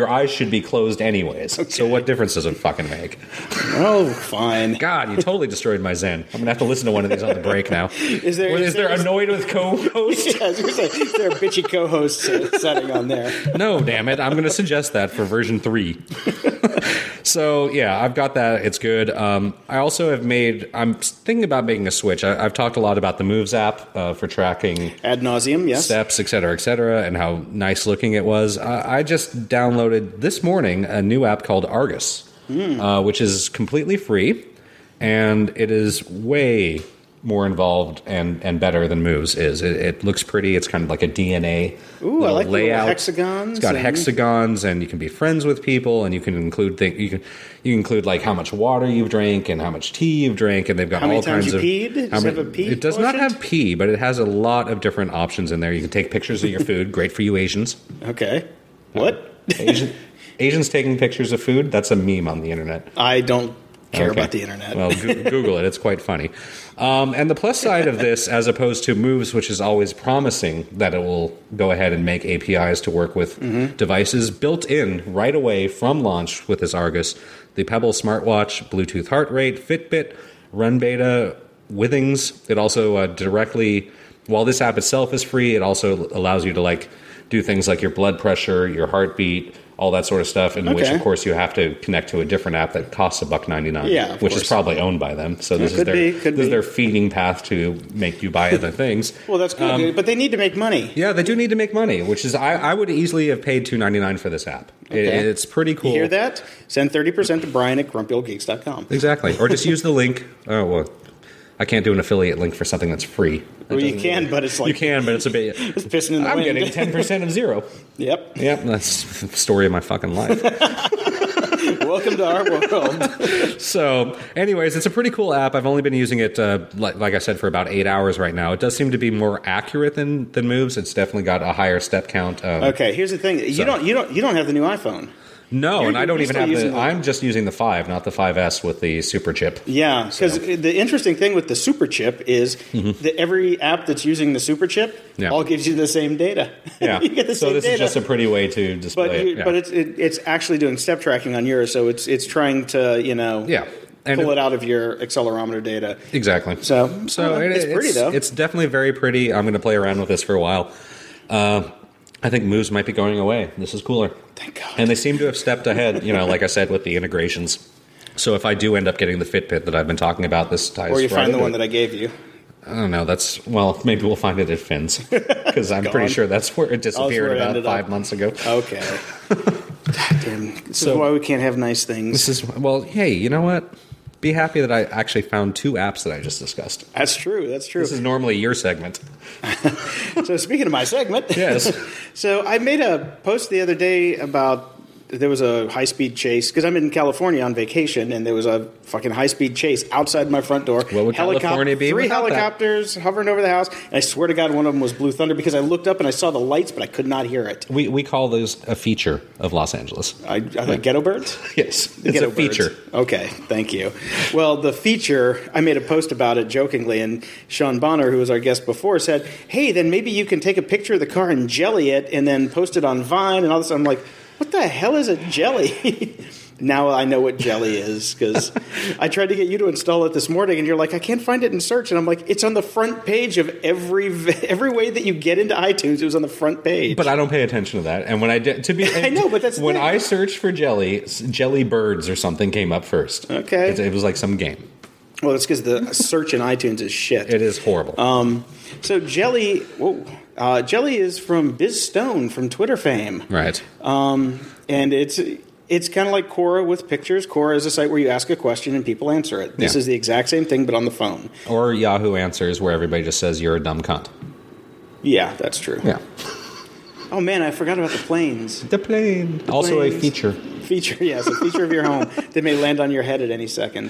your eyes should be closed anyways. Okay. So what difference does it fucking make? Oh, fine. God, you totally destroyed my zen. I'm going to have to listen to one of these on the break now. Is there annoyed with co-host? Yeah, I was going to say, is there a bitchy co-host setting on there? No, damn it. I'm going to suggest that for version 3. So, yeah, I've got that. It's good. I also I'm thinking about making a switch. I've talked a lot about the Moves app for tracking ad nauseum, yes. Steps, et cetera, and how nice looking it was. I just downloaded this morning a new app called Argus, which is completely free, and it is way more involved and better than Moves is. It looks pretty. It's kind of like a DNA I like layout. The hexagons. It's got hexagons, and you can be friends with people, and you can include things. You can include like how much water you've drank and how much tea you've drank, and they've got all kinds of. How many times you peed? Does it have a pee? It does not have pee, but it has a lot of different options in there. You can take pictures of your food. Great for you Asians. Okay. What? Asians taking pictures of food? That's a meme on the internet. I don't care about the internet. Well, Google it. It's quite funny. And the plus side of this, as opposed to Moves, which is always promising that it will go ahead and make APIs to work with devices, built in right away from launch with this Argus, the Pebble smartwatch, Bluetooth heart rate, Fitbit, Run Beta, Withings. It also directly, while this app itself is free, it also allows you to like do things like your blood pressure, your heartbeat, all that sort of stuff, in which, of course, you have to connect to a different app that costs $1.99, which is probably owned by them. So this is their feeding path to make you buy other things. Well, that's good, but they need to make money. Yeah, they do need to make money, which is I would easily have paid $2.99 for this app. Okay. It's pretty cool. You hear that? Send 30% to Brian at grumpyoldgeeks.com. Exactly. Or just use the link. Oh, well, I can't do an affiliate link for something that's free. Well, you can, but it's like... You can, but it's a bit... It's pissing in the wind. I'm getting 10% of zero. Yep. That's the story of my fucking life. Welcome to our world. So, anyways, it's a pretty cool app. I've only been using it, like I said, for about 8 hours right now. It does seem to be more accurate than Moves. It's definitely got a higher step count. Okay, here's the thing. You don't have the new iPhone. No, and I don't even have I'm just using the 5, not the 5S with the super chip. Yeah, because the interesting thing with the super chip is that every app that's using the super chip all gives you the same data. Yeah, you get the same this data. is just a pretty way to display it. But it's actually doing step tracking on yours, so it's trying to pull it out of your accelerometer data. Exactly. So it's pretty though. It's definitely very pretty. I'm going to play around with this for a while. I think Moves might be going away. This is cooler. Thank God. And they seem to have stepped ahead, like I said, with the integrations. So if I do end up getting the Fitbit that I've been talking about, this ties or you right find the into one that I gave you. I don't know. Maybe we'll find it at Finn's, because I'm pretty sure that's where it disappeared about 5 months ago. Okay. God damn. This is why we can't have nice things. Hey, you know what? Be happy that I actually found 2 apps that I just discussed. That's true. This is normally your segment. So speaking of my segment, yes. So I made a post the other day about there was a high-speed chase, because I'm in California on vacation, and there was a fucking high-speed chase outside my front door. What would California be 3 without helicopters hovering over the house, and I swear to God one of them was Blue Thunder, because I looked up and I saw the lights, but I could not hear it. We call those a feature of Los Angeles. Are they ghetto birds? Yes, it's a feature. Birds. Okay, thank you. Well, the feature, I made a post about it jokingly, and Sean Bonner, who was our guest before, said, hey, then maybe you can take a picture of the car and jelly it, and then post it on Vine and all this. I'm like, what the hell is a jelly? Now I know what jelly is, because I tried to get you to install it this morning, and you're like, I can't find it in search. And I'm like, it's on the front page of every way that you get into iTunes. It was on the front page. But I don't pay attention to that. And when I did, I know, but that's when I searched for jelly birds or something came up first. Okay, it was like some game. Well, it's because the search in iTunes is shit. It is horrible. So jelly. Whoa. Jelly is from Biz Stone from Twitter fame. Right. And it's kind of like Quora with pictures. Quora is a site where you ask a question and people answer it. This is the exact same thing, but on the phone. Or Yahoo Answers, where everybody just says you're a dumb cunt. Yeah, that's true. Yeah. Oh, man, I forgot about the planes. The plane. Also a feature. Feature, yes, a feature of your home that may land on your head at any second.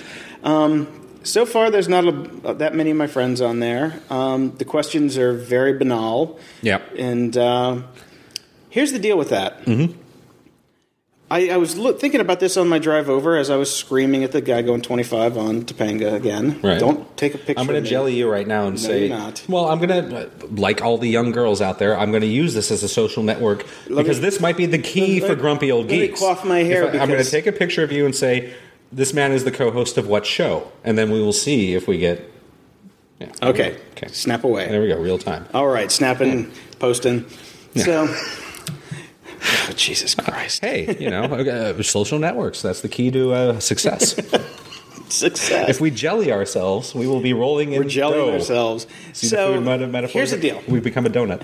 So far, there's not that many of my friends on there. The questions are very banal. Yep. And here's the deal with that. Mm-hmm. I was thinking about this on my drive over as I was screaming at the guy going 25 on Topanga again. Right. Don't take a picture I'm going of to me. jelly you right now and say, you're not. well, I'm going to, like all the young girls out there, I'm going to use this as a social network because this might be the key for grumpy old let me geeks. quaff my hair I'm going to because- take a picture of you and say, this man is the co-host of what show? And then we will see if we get... Yeah, Okay. Okay. Snap away. There we go, real time. All right. Snapping, posting. So, oh, Jesus Christ. Hey, social networks, that's the key to success. Success. If we jelly ourselves, we will be rolling in We're gelling dough. ourselves. See So, the food metaphor? here's the deal. We become a donut.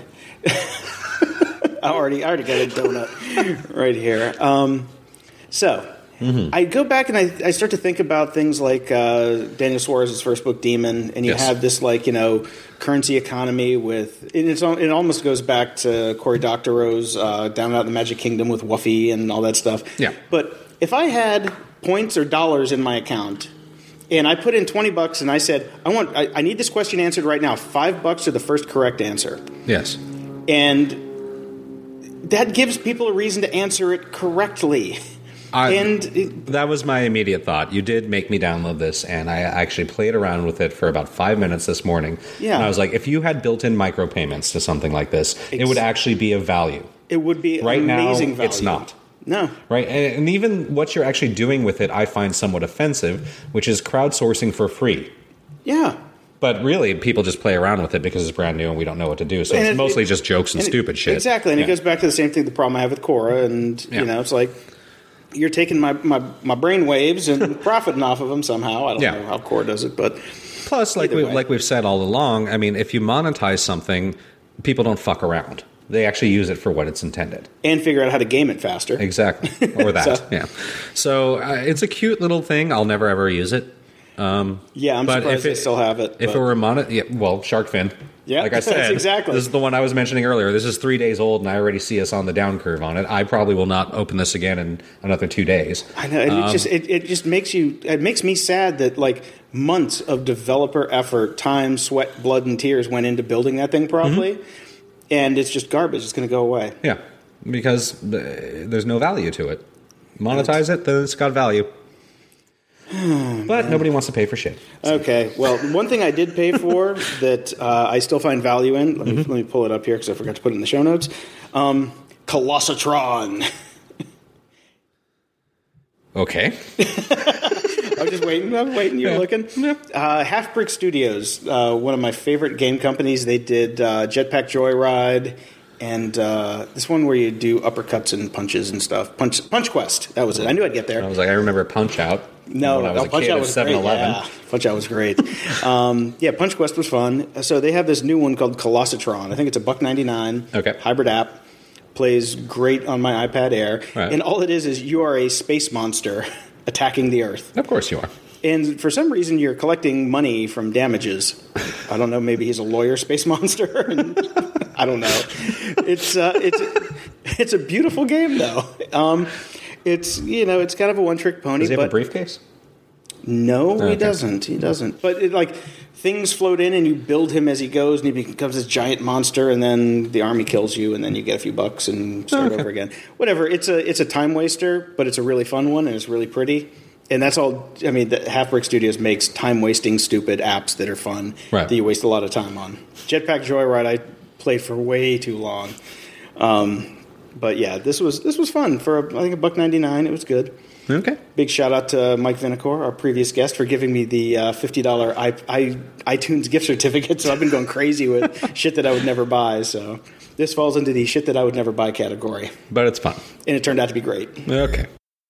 I already got a donut right here. I go back and I start to think about things like Daniel Suarez's first book, Demon, and you Yes. have this currency economy with it almost goes back to Cory Doctorow's Down Out in the Magic Kingdom with Wuffy and all that stuff. Yeah. But if I had points or dollars in my account and I put in $20 and I said I need this question answered right now, $5 to the first correct answer. Yes. And that gives people a reason to answer it correctly. That was my immediate thought. You did make me download this, and I actually played around with it for about 5 minutes this morning. Yeah. And I was like, if you had built-in micropayments to something like this, it would actually be of value. It would be Right now, amazing value. it's not. No. Right? And even what you're actually doing with it, I find somewhat offensive, which is crowdsourcing for free. Yeah. But really, people just play around with it because it's brand new and we don't know what to do. So it's mostly just jokes and stupid shit. Exactly. And Yeah. it goes back to the same thing, the problem I have with Quora. And, it's like you're taking my brain waves and profiting off of them somehow. I don't know how Quora does it, but... Plus, like we've said all along, I mean, if you monetize something, people don't fuck around. They actually use it for what it's intended. And figure out how to game it faster. Exactly. Or that, yeah. So it's a cute little thing. I'll never, ever use it. I'm surprised they still have it. If it were Shark Fin. Yeah, like I said, exactly. This is the one I was mentioning earlier. This is 3 days old, and I already see us on the down curve on it. I probably will not open this again in another 2 days. I know, and it just makes me sad that months of developer effort, time, sweat, blood, and tears went into building that thing properly, and it's just garbage. It's going to go away. Yeah, because there's no value to it. Monetize it, then it's got value. But nobody wants to pay for shit. Okay, well, one thing I did pay for that I still find value in, let me pull it up here because I forgot to put it in the show notes, Colossatron. Okay. I'm just waiting. You're looking. Half Brick Studios, one of my favorite game companies. They did Jetpack Joyride and this one where you do uppercuts and punches and stuff. Punch Quest. That was it. I knew I'd get there. I was like, I remember Punch Out. No, when I was a Punch kid Out at was 7-Eleven. great. Yeah, Punch Out was great. Punch Quest was fun. So they have this new one called Colossatron. I think it's $1.99. Okay. Hybrid app. Plays great on my iPad Air. Right. And all it is you are a space monster attacking the Earth. Of course you are. And for some reason, you're collecting money from damages. I don't know. Maybe he's a lawyer space monster. I don't know. It's a beautiful game though. It's kind of a one-trick pony. Does he have a briefcase? No, Okay. he doesn't. He doesn't. But things float in, and you build him as he goes, and he becomes this giant monster, and then the army kills you, and then you get a few bucks and start over again. Whatever. It's a time waster, but it's a really fun one, and it's really pretty. And that's all. I mean, the Half Brick Studios makes time-wasting, stupid apps that are fun that you waste a lot of time on. Jetpack Joyride, I played for way too long. But yeah, this was fun for I think $1.99. It was good. Okay. Big shout out to Mike Vinicor, our previous guest, for giving me the $50 iTunes gift certificate. So I've been going crazy with shit that I would never buy. So this falls into the shit that I would never buy category. But it's fun. And it turned out to be great. Okay.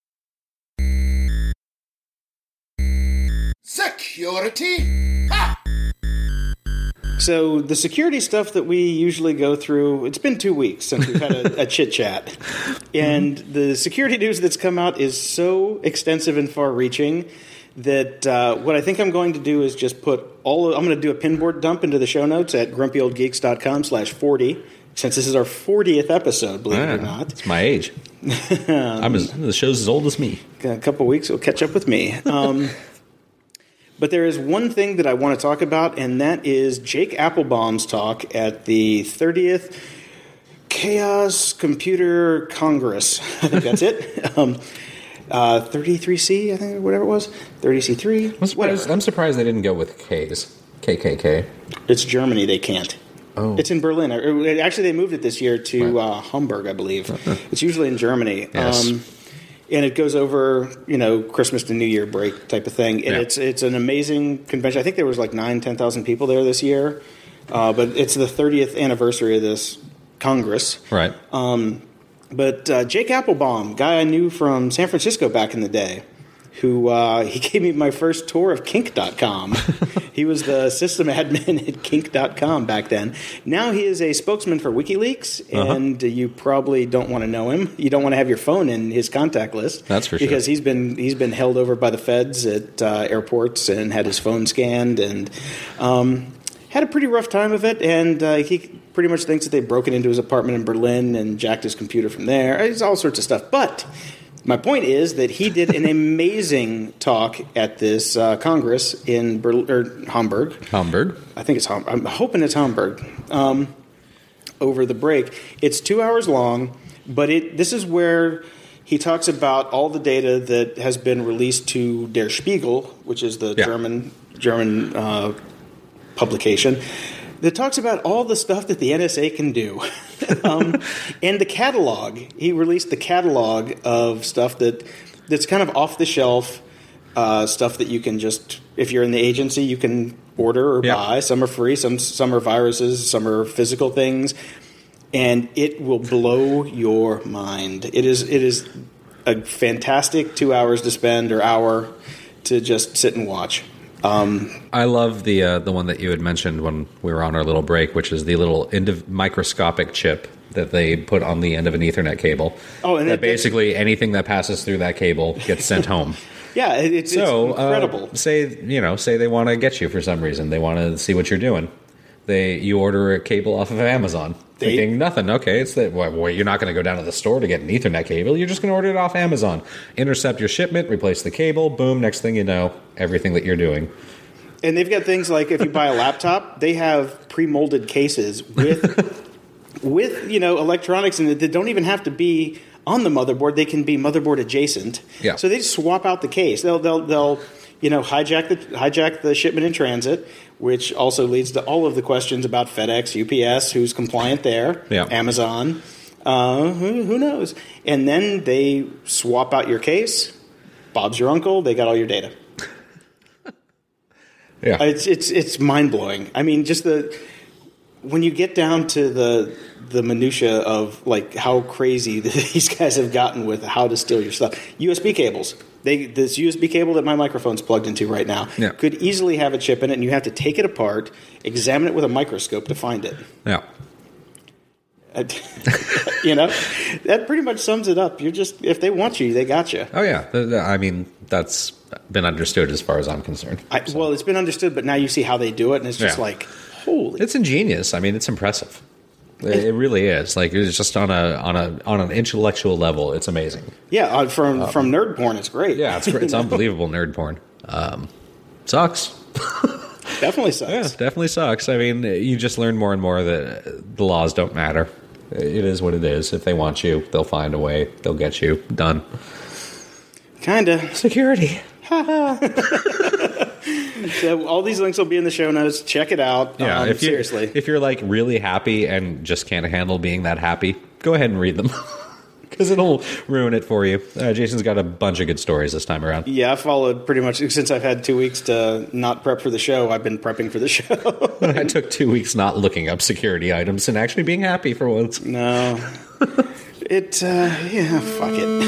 Security? Ha! So the security stuff that we usually go through, it's been 2 weeks since we've had a chit-chat. And the security news that's come out is so extensive and far-reaching that what I think I'm going to do is just I'm going to do a pinboard dump into the show notes at grumpyoldgeeks.com/40, since this is our 40th episode, believe it or not. It's my age. The show's as old as me. A couple weeks, it'll catch up with me. But there is one thing that I want to talk about, and that is Jake Applebaum's talk at the 30th Chaos Computer Congress. I think that's it. 33C, I think, or whatever it was. 30C3. I'm surprised they didn't go with K's. KKK. It's Germany. They can't. Oh. It's in Berlin. Actually, they moved it this year to Hamburg, I believe. It's usually in Germany. Yes. And it goes over, Christmas to New Year break type of thing. And it's an amazing convention. I think there was like 10,000 people there this year. But it's the 30th anniversary of this Congress. Right. But Jake Applebaum, guy I knew from San Francisco back in the day, who he gave me my first tour of Kink.com. He was the system admin at Kink.com back then. Now he is a spokesman for WikiLeaks, and you probably don't want to know him. You don't want to have your phone in his contact list. That's for sure. Because he's been held over by the feds at airports and had his phone scanned and had a pretty rough time of it. And he pretty much thinks that they broke it into his apartment in Berlin and jacked his computer from there. It's all sorts of stuff. But my point is that he did an amazing talk at this Congress in Hamburg. Hamburg. I think it's Hamburg. I'm hoping it's Hamburg. Over the break. It's 2 hours long, but this is where he talks about all the data that has been released to Der Spiegel, which is the German publication, that talks about all the stuff that the NSA can do. And the catalog. He released the catalog of stuff that's kind of off the shelf, stuff that you can just, if you're in the agency, you can order or buy. Some are free, some are viruses, some are physical things. And it will blow your mind. It is a fantastic 2 hours to spend, or hour to just sit and watch. I love the one that you had mentioned when we were on our little break, which is the little microscopic chip that they put on the end of an Ethernet cable. Oh, and that basically anything that passes through that cable gets sent home. Yeah, it's incredible. Say they want to get you for some reason. They want to see what you're doing. You order a cable off of Amazon. Thinking nothing. Okay, it's that. Well, you're not going to go down to the store to get an Ethernet cable. You're just going to order it off Amazon. Intercept your shipment, replace the cable. Boom. Next thing you know, everything that you're doing. And they've got things like if you buy a laptop, they have pre-molded cases with electronics in it that don't even have to be on the motherboard. They can be motherboard adjacent. Yeah. So they just swap out the case. They'll hijack the shipment in transit, which also leads to all of the questions about FedEx, UPS, who's compliant there, Amazon, who knows? And then they swap out your case. Bob's your uncle. They got all your data. Yeah, it's mind blowing. I mean, just when you get down to the minutia of like how crazy these guys have gotten with how to steal your stuff. USB cables. This USB cable that my microphone's plugged into right now could easily have a chip in it, and you have to take it apart, examine it with a microscope to find it. Yeah. That pretty much sums it up. You're just, if they want you, they got you. Oh, yeah. I mean, that's been understood as far as I'm concerned. Well, it's been understood, but now you see how they do it, and it's just like, holy. It's ingenious. I mean, it's impressive. It really is. Like, it's just on an intellectual level, it's amazing. Yeah, from nerd porn, it's great. Yeah, it's great. It's unbelievable nerd porn. Sucks. Definitely sucks. Yeah, definitely sucks. I mean, you just learn more and more that the laws don't matter. It is what it is. If they want you, they'll find a way. They'll get you. Done. Kinda. Security. So all these links will be in the show notes. Check it out. Yeah, seriously. If you're like really happy and just can't handle being that happy, go ahead and read them. Because it'll ruin it for you. Jason's got a bunch of good stories this time around. Yeah, I followed pretty much since I've had 2 weeks to not prep for the show. I've been prepping for the show. I took 2 weeks not looking up security items and actually being happy for once. No. Fuck it.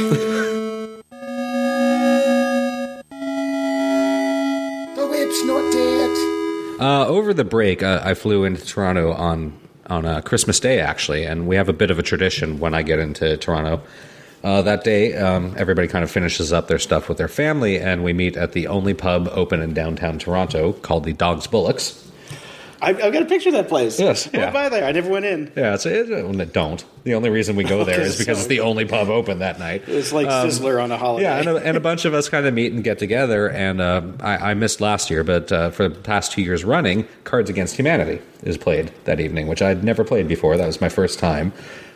The web's not dead. Over the break, I flew into Toronto on Christmas Day, actually, and we have a bit of a tradition when I get into Toronto. That day, everybody kind of finishes up their stuff with their family, and we meet at the only pub open in downtown Toronto called the Dogs Bullocks. I've got a picture of that place. Yes. I went by there. I never went in. Yeah, don't. The only reason we go there is because it's the only pub open that night. It's like Sizzler on a holiday. Yeah, and a bunch of us kind of meet and get together, and I missed last year, but for the past 2 years running, Cards Against Humanity is played that evening, which I'd never played before. That was my first time.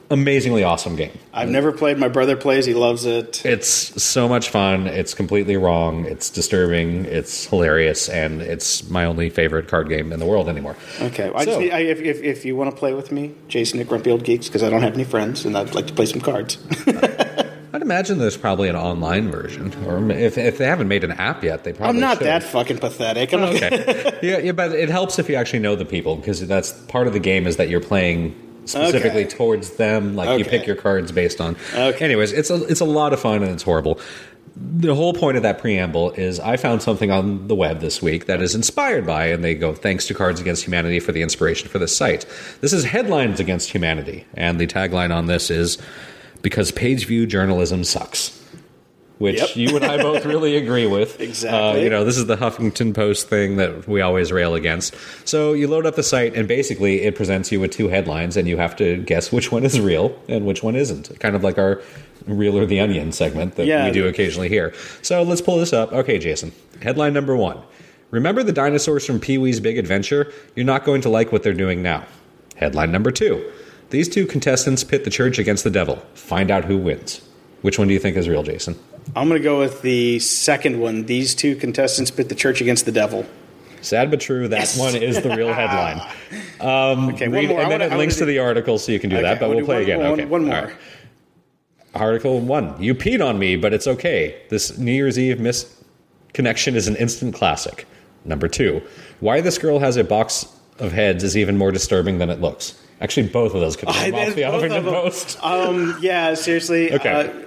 amazingly awesome game. I've never played. My brother plays. He loves it. It's so much fun. It's completely wrong. It's disturbing. It's hilarious, and it's my only favorite card game in the world anymore. Okay, if you want to play with me, Jason at Grumpy Old Geeks, because I don't have any friends, and I'd like to play some cards. I'd imagine there's probably an online version, or if they haven't made an app yet, they probably I'm not should. that fucking pathetic. Okay. yeah, but it helps if you actually know the people, because that's part of the game is that you're playing specifically towards them. Like you pick your cards based on. Okay. Anyways, it's a lot of fun and it's horrible. The whole point of that preamble is I found something on the web this week that is inspired by, and they go, thanks to Cards Against Humanity for the inspiration for this site. This is Headlines Against Humanity, and the tagline on this is, because page view journalism sucks. Which you and I both really agree with. Exactly. This is the Huffington Post thing that we always rail against. So you load up the site, and basically it presents you with two headlines, and you have to guess which one is real and which one isn't. Kind of like our Real or the Onion segment that we do occasionally here. So let's pull this up. Okay, Jason. Headline number 1. Remember the dinosaurs from Pee-wee's Big Adventure? You're not going to like what they're doing now. Headline number 2. These two contestants pit the church against the devil. Find out who wins. Which one do you think is real, Jason? I'm going to go with the second one. These two contestants pit the church against the devil. Sad but true, that one is the real headline. Okay, one more. And then it links to the article, so you can do that, but we'll play again. Okay, one more. Right. Article 1. You peed on me, but it's okay. This New Year's Eve misconnection is an instant classic. Number 2. Why this girl has a box of heads is even more disturbing than it looks. Actually, both of those could come off the Huffington Post. Yeah, seriously. Okay.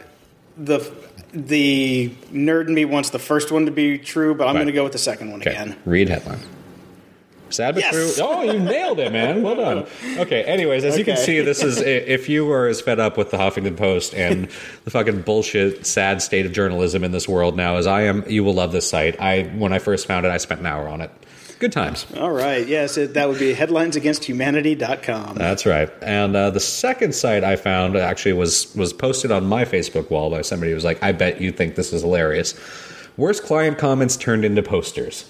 The nerd in me wants the first one to be true, but I'm going to go with the second one again. Read headline. Sad but true. Oh, you nailed it, man. Well done. Okay, anyways, as you can see, this is, if you were as fed up with the Huffington Post and the fucking bullshit, sad state of journalism in this world now as I am, you will love this site. When I first found it, I spent an hour on it. Good times. All right. Yes, that would be headlinesagainsthumanity.com. That's right. And the second site I found actually was posted on my Facebook wall by somebody who was like, I bet you think this is hilarious. Worst client comments turned into posters.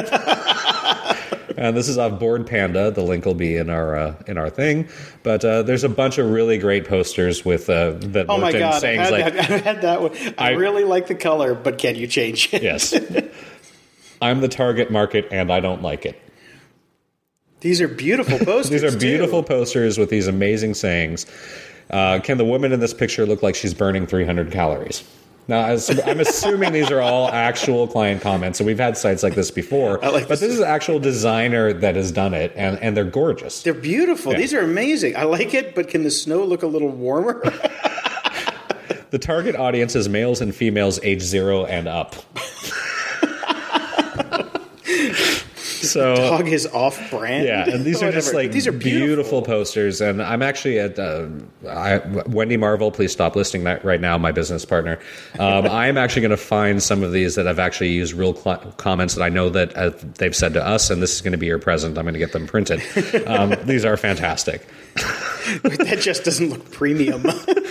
And this is off Board Panda. The link will be in our thing. But there's a bunch of really great posters with that. Oh my God! I've had that one. I really like the color, but can you change it? Yes. I'm the target market, and I don't like it. These are beautiful posters. These are beautiful posters with these amazing sayings. Can the woman in this picture look like she's burning 300 calories? Now, I'm assuming these are all actual client comments, and we've had sites like this before. But this is an actual designer that has done it, and they're gorgeous. They're beautiful. Yeah. These are amazing. I like it, but can the snow look a little warmer? The target audience is males and females age 0 and up. So dog is off-brand. Yeah, and these are just like these are beautiful posters. And I'm actually at Wendy Marvel. Please stop listing that right now. My business partner. I'm actually going to find some of these that I've actually used real comments that I know that they've said to us, and this is going to be your present. I'm going to get them printed. These are fantastic. That just doesn't look premium.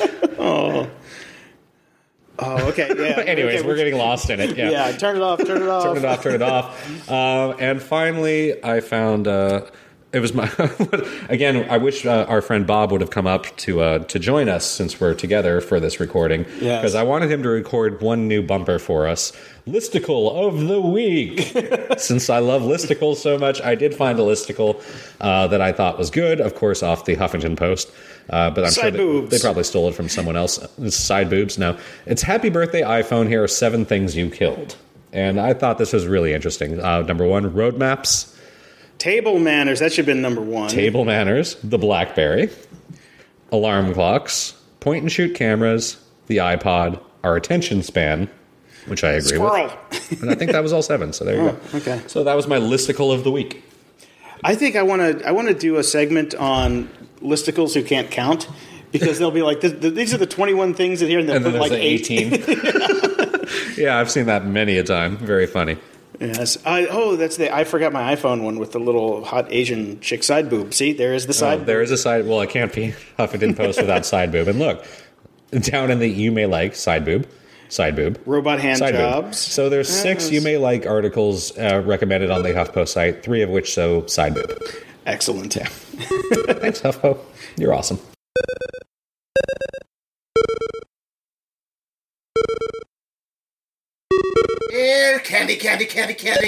Oh, okay, yeah. Anyways, we're getting lost in it. Yeah, turn it off. Turn it off. And finally, I found it was my again. I wish our friend Bob would have come up to join us since we're together for this recording. Because I wanted him to record one new bumper for us. Listicle of the week. Since I love listicles so much, I did find a listicle that I thought was good. Of course, off the Huffington Post. But I'm sure they probably stole it from someone else. It's side boobs. No. It's Happy Birthday iPhone. Here are 7 things you killed. And I thought this was really interesting. Number 1, roadmaps. Table manners. That should have been number 1. Table manners. The BlackBerry. Alarm clocks. Point and shoot cameras. The iPod. Our attention span, which I agree with. And I think that was all 7. So there you go. Okay. So that was my listicle of the week. I think I want to do a segment on listicles who can't count, because they'll be like, these are the 21 things in here, and they'll put like 18. Yeah, I've seen that many a time. Very funny. Yes. I forgot my iPhone one with the little hot Asian chick side boob. See, there is the side boob. There is a side. Well, it can't be Huffington Post without side boob. And look, down in the you may like side boob. Robot hand side jobs. Boob. So there's 6 you may like articles recommended on the HuffPost site, 3 of which side boob. Excellent. Yeah. Thanks, HuffPo. You're awesome. Ear candy, candy, candy, candy.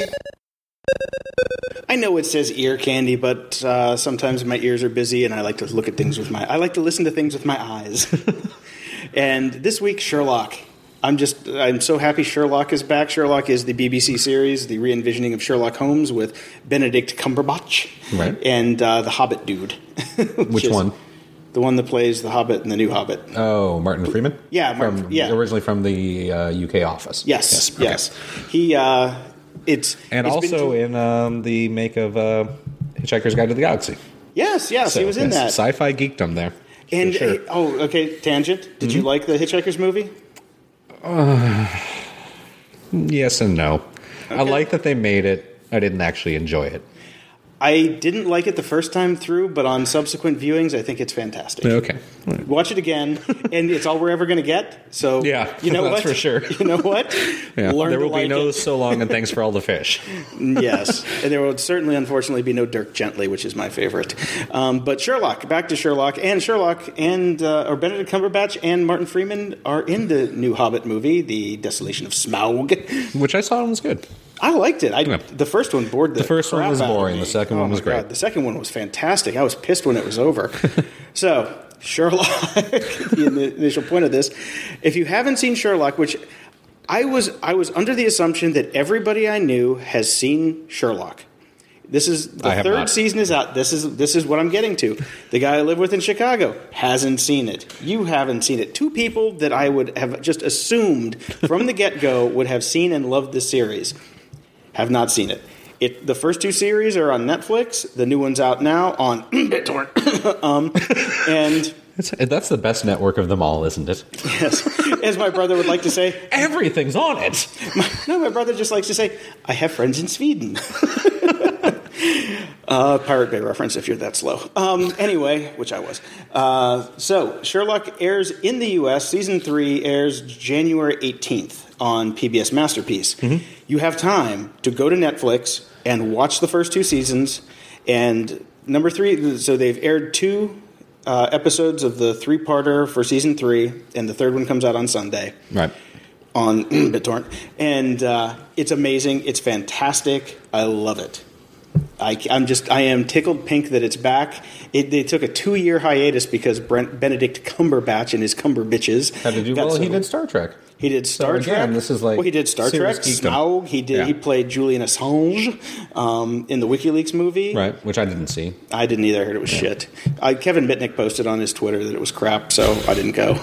I know it says ear candy, but sometimes my ears are busy, and I like to look at things with I like to listen to things with my eyes. And this week, Sherlock. I'm so happy Sherlock is back. Sherlock is the BBC series, the re-envisioning of Sherlock Holmes with Benedict Cumberbatch, Right. And the Hobbit dude. Which one? The one that plays the Hobbit in the new Hobbit. Oh, Martin Freeman? Yeah, Originally from the UK Office. Yes. Okay. He And also in the make of Hitchhiker's Guide to the Galaxy. Yes, So, he was in that. Sci-fi geekdom there. And for sure. okay, tangent. Did you like the Hitchhiker's movie? Yes and no. I Okay. like that they made it. I didn't actually enjoy it. I didn't like it the first time through, but on subsequent viewings, I think it's fantastic. Okay. Watch it again, and it's all we're ever going to get. So Yeah, you know that's what? for sure. You know what? Yeah. Learn There to will be like no it. so long and thanks for all the fish. Yes, and there will certainly, unfortunately, be no Dirk Gently, which is my favorite. But Sherlock, back to Sherlock, and or Benedict Cumberbatch and Martin Freeman are in the new Hobbit movie, The Desolation of Smaug. Which I saw was good. I liked it. Yeah. The first one bored the first one crap was out of boring. me. The second one my was great. God. The second one was fantastic. I was pissed when it was over. So, Sherlock, the initial point of this, if you haven't seen Sherlock, which I was under the assumption that everybody I knew has seen Sherlock. This is the I have third not. season is out. This is what I'm getting to. The guy I live with in Chicago hasn't seen it. You haven't seen it. Two people that I would have just assumed from the get-go would have seen and loved this series have not seen it. The first two series are on Netflix. The new one's out now on BitTorrent. And That's the best network of them all, isn't it? yes, as my brother would like to say, Everything's on it. my brother just likes to say, I have friends in Sweden. Pirate Bay reference if you're that slow. Anyway, which I was. So, Sherlock airs in the U.S. Season 3 airs January 18th on PBS Masterpiece. Mm-hmm. You have time to go to Netflix and watch the first two seasons. And number 3, so they've aired 2 episodes of the 3-parter for Season 3, and the third one comes out on Sunday. Right. On BitTorrent. And it's amazing. It's fantastic. I love it. I am tickled pink that it's back. They took a 2-year hiatus because Benedict Cumberbatch and his Cumberbitches. How did you? Well, he did Star Trek. He did Star Trek. Again, this is like he did Star Trek. serious geekdom. Smaug. He did. Yeah. He played Julian Assange in the WikiLeaks movie. Right, which I didn't see. I didn't either. I heard it was shit. Kevin Mitnick posted on his Twitter that it was crap, so I didn't go.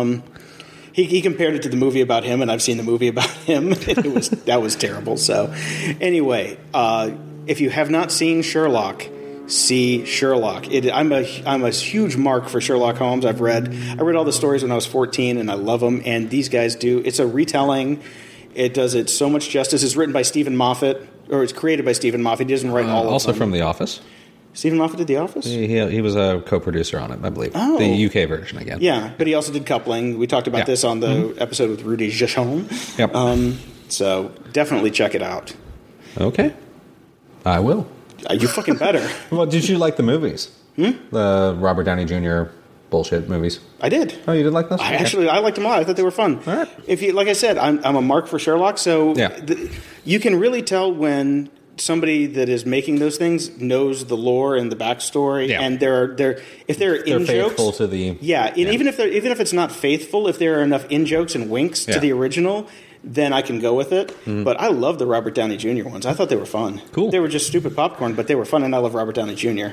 He compared it to the movie about him, and I've seen the movie about him. That was terrible. So, anyway, if you have not seen Sherlock, see Sherlock. I'm a huge mark for Sherlock Holmes. I read all the stories when I was 14, and I love them. And these guys do. It's a retelling. It does it so much justice. It's written by Stephen Moffat, or it's created by Stephen Moffat. He doesn't write all of them. Also from The Office. Stephen Moffat did The Office? He was a co-producer on it, I believe. Oh. The UK version again. Yeah, but he also did Coupling. We talked about this on the episode with Rudy Gichon. Yep. So definitely check it out. Okay. I will. You fucking better. Well, did you like the movies? The Robert Downey Jr. bullshit movies? I did. Oh, you did like those? I liked them a lot. I thought they were fun. All right. If you, like I said, I'm a mark for Sherlock, so Yeah. You can really tell when somebody that is making those things knows the lore and the backstory, Yeah. and if there are in They're jokes, faithful to the... yeah, and even if it's not faithful, if there are enough in jokes and winks to Yeah. the original, then I can go with it. But I love the Robert Downey Jr. ones. I thought they were fun. Cool. They were just stupid popcorn, but they were fun, and I love Robert Downey Jr.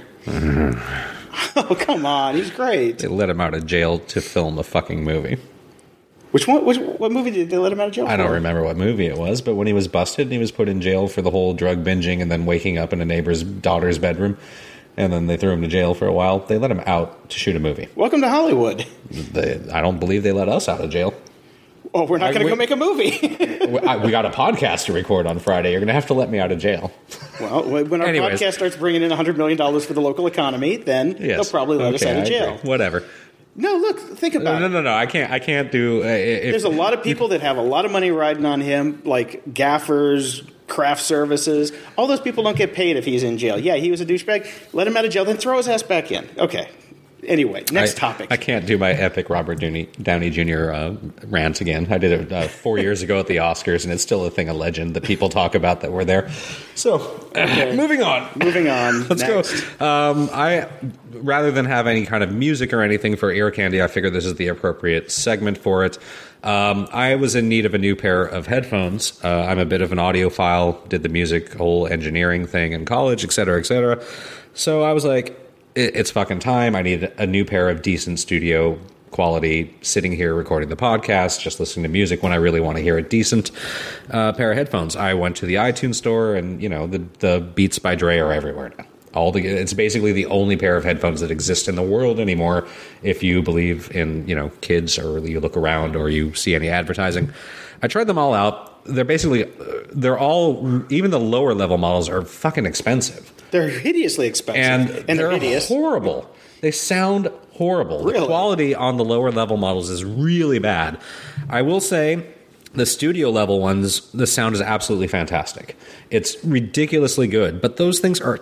Oh, come on, he's great. They let him out of jail to film a fucking movie. Which one? What movie did they let him out of jail for? I don't remember what movie it was, but when he was busted and he was put in jail for the whole drug binging and then waking up in a neighbor's daughter's bedroom, and then they threw him to jail for a while, they let him out to shoot a movie. Welcome to Hollywood. I don't believe they let us out of jail. Oh, we're not going to go make a movie. We got a podcast to record on Friday. You're going to have to let me out of jail. Well, when our Anyways. podcast starts bringing in $100 million for the local economy, then they'll probably let us out of I jail. agree. Whatever. No, look, think about it. No. I can't do. There's a lot of people that have a lot of money riding on him, like gaffers, craft services. All those people don't get paid if he's in jail. Yeah, he was a douchebag. Let him out of jail, then throw his ass back in. Okay. Anyway, next topic. I can't do my epic Robert Downey Jr. Rant again. I did it 4 years ago at the Oscars, and it's still a thing of legend that people talk about that were there. So, moving on. Let's next. go. I rather than have any kind of music or anything for Ear Candy, I figured this is the appropriate segment for it. I was in need of a new pair of headphones. I'm a bit of an audiophile, did the music whole engineering thing in college, et cetera, et cetera. So I was like, it's fucking time. I need a new pair of decent studio quality, sitting here recording the podcast, just listening to music when I really want to hear a decent pair of headphones. I went to the iTunes store, and the Beats by Dre are everywhere now. It's basically the only pair of headphones that exist in the world anymore, if you believe in kids, or you look around or you see any advertising. I tried them all out. They're all, even the lower level models are fucking expensive. They're hideously expensive. And they're hideous. Horrible. They sound horrible. Really? The quality on the lower level models is really bad. I will say the studio level ones, the sound is absolutely fantastic. It's ridiculously good, but those things are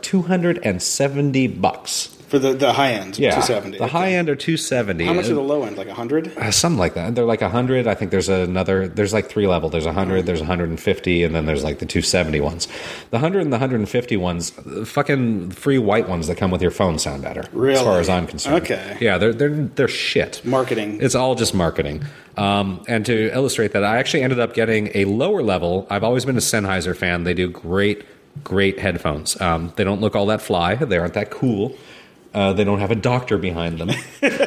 $270. For the high end, Yeah, 270. the high end are $270. How much are the low end? Like 100? Something like that. They're like 100. I think there's like 3 level. There's 100, there's 150, and then there's like the 270 ones. The 100 and the 150 ones, fucking free white ones that come with your phone sound better. Really? As far as I'm concerned. Okay. Yeah, they're shit. Marketing. It's all just marketing. And to illustrate that, I actually ended up getting a lower level. I've always been a Sennheiser fan. They do great headphones. They don't look all that fly. They aren't that cool. They don't have a doctor behind them.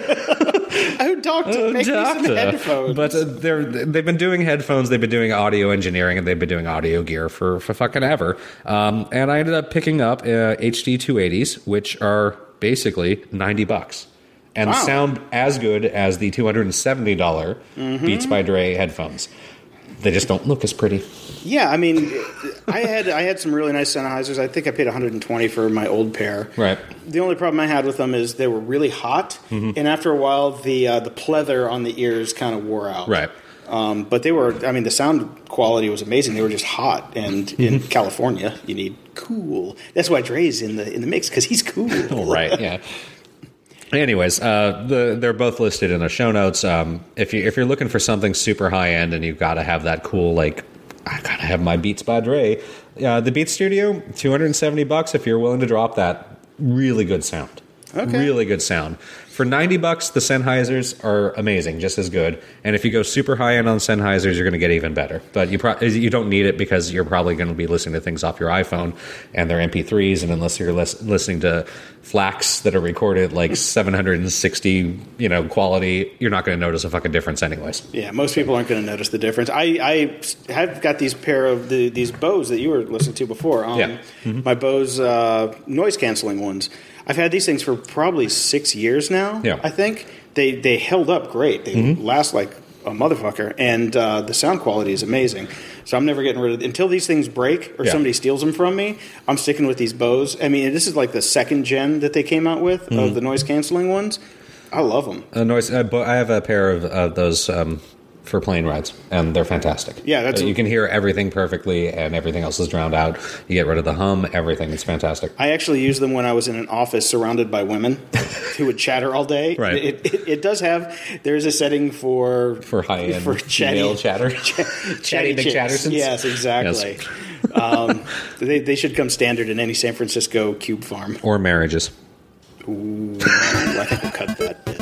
Doctor, make me some headphones. But they've been doing headphones, they've been doing audio engineering, and they've been doing audio gear for fucking ever. And I ended up picking up HD 280s, which are basically $90. And sound as good as the $270 Beats by Dre headphones. They just don't look as pretty. Yeah, I mean, I had some really nice Sennheisers. I think I paid $120 for my old pair. Right. The only problem I had with them is they were really hot, and after a while, the pleather on the ears kind of wore out. Right. But they were, I mean, the sound quality was amazing. They were just hot, and in California, you need cool. That's why Dre's in the mix, because he's cool. Right. Yeah. Anyways, they're both listed in the show notes. If you're looking for something super high end and you've got to have that cool, like, I gotta have my Beats by Dre, the Beats Studio, $270. If you're willing to drop that, really good sound. Okay. Really good sound. For $90, the Sennheisers are amazing, just as good. And if you go super high end on Sennheisers, you're going to get even better. But you don't need it, because you're probably going to be listening to things off your iPhone, and they're MP3s. And unless you're listening to FLACs that are recorded like 760, quality, you're not going to notice a fucking difference, anyways. Yeah, most people aren't going to notice the difference. I have got these pair of these Bose that you were listening to before. My Bose noise canceling ones. I've had these things for probably 6 years now, I think. They held up great. They last like a motherfucker, and the sound quality is amazing. So I'm never getting rid of it. Until these things break or somebody steals them from me, I'm sticking with these Bose. I mean, this is like the second gen that they came out with of the noise-canceling ones. I love them. I have a pair of those for plane rides, and they're fantastic. Yeah, you can hear everything perfectly, and everything else is drowned out. You get rid of the hum, everything. It's fantastic. I actually used them when I was in an office surrounded by women who would chatter all day. Right. It does have. There's a setting for high end female chatter, chatty big chattersons. Yes, exactly. Yes. They should come standard in any San Francisco cube farm or marriages. Ooh, I think we'll cut that bit.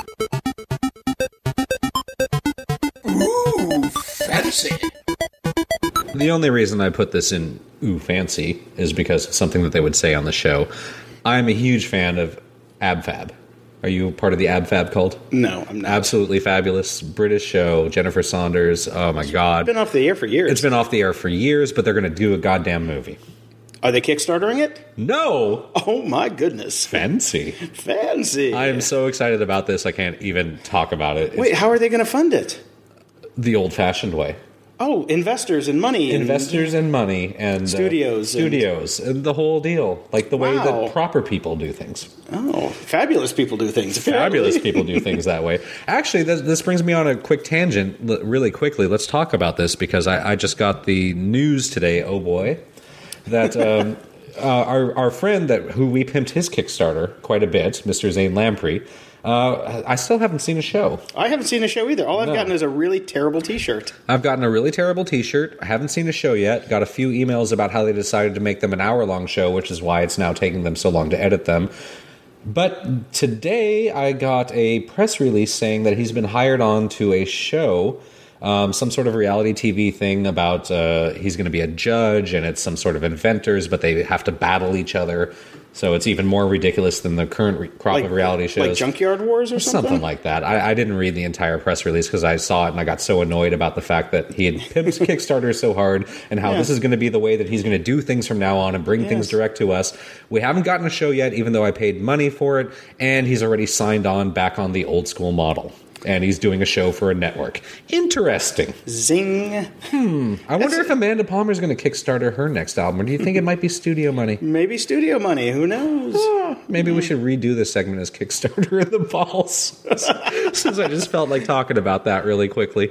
Fancy. The only reason I put this in ooh fancy is because it's something that they would say on the show. I'm a huge fan of AbFab. Are you part of the AbFab cult? No, I'm not. Absolutely fabulous British show. Jennifer Saunders. Oh my God. It's been off the air for years. It's been off the air for years, but they're going to do a goddamn movie. Are they Kickstartering it? No. Oh my goodness. Fancy. I am so excited about this. I can't even talk about it. Wait, how are they going to fund it? The old-fashioned way. Oh, investors and money. Investors and money. And studios. And the whole deal. Like the way that proper people do things. Oh, fabulous people do things. Fabulous people do things that way. Actually, this brings me on a quick tangent really quickly. Let's talk about this because I just got the news today, oh boy, that our friend who we pimped his Kickstarter quite a bit, Mr. Zane Lamprey, I still haven't seen a show. I haven't seen a show either. All I've gotten is a really terrible T-shirt. I've gotten a really terrible T-shirt. I haven't seen a show yet. Got a few emails about how they decided to make them an hour-long show, which is why it's now taking them so long to edit them. But today I got a press release saying that he's been hired on to a show, some sort of reality TV thing about he's going to be a judge, and it's some sort of inventors, but they have to battle each other. So it's even more ridiculous than the current crop of reality shows. Like Junkyard Wars or something? Something like that. I didn't read the entire press release because I saw it and I got so annoyed about the fact that he had pimped Kickstarter so hard and how this is going to be the way that he's going to do things from now on and bring things direct to us. We haven't gotten a show yet, even though I paid money for it, and he's already signed on back on the old school model. And he's doing a show for a network. Interesting. Zing. I wonder if Amanda Palmer's going to Kickstarter her next album, or do you think it might be studio money? Maybe studio money. Who knows? Maybe we should redo this segment as Kickstarter in the balls. Since I just felt like talking about that really quickly.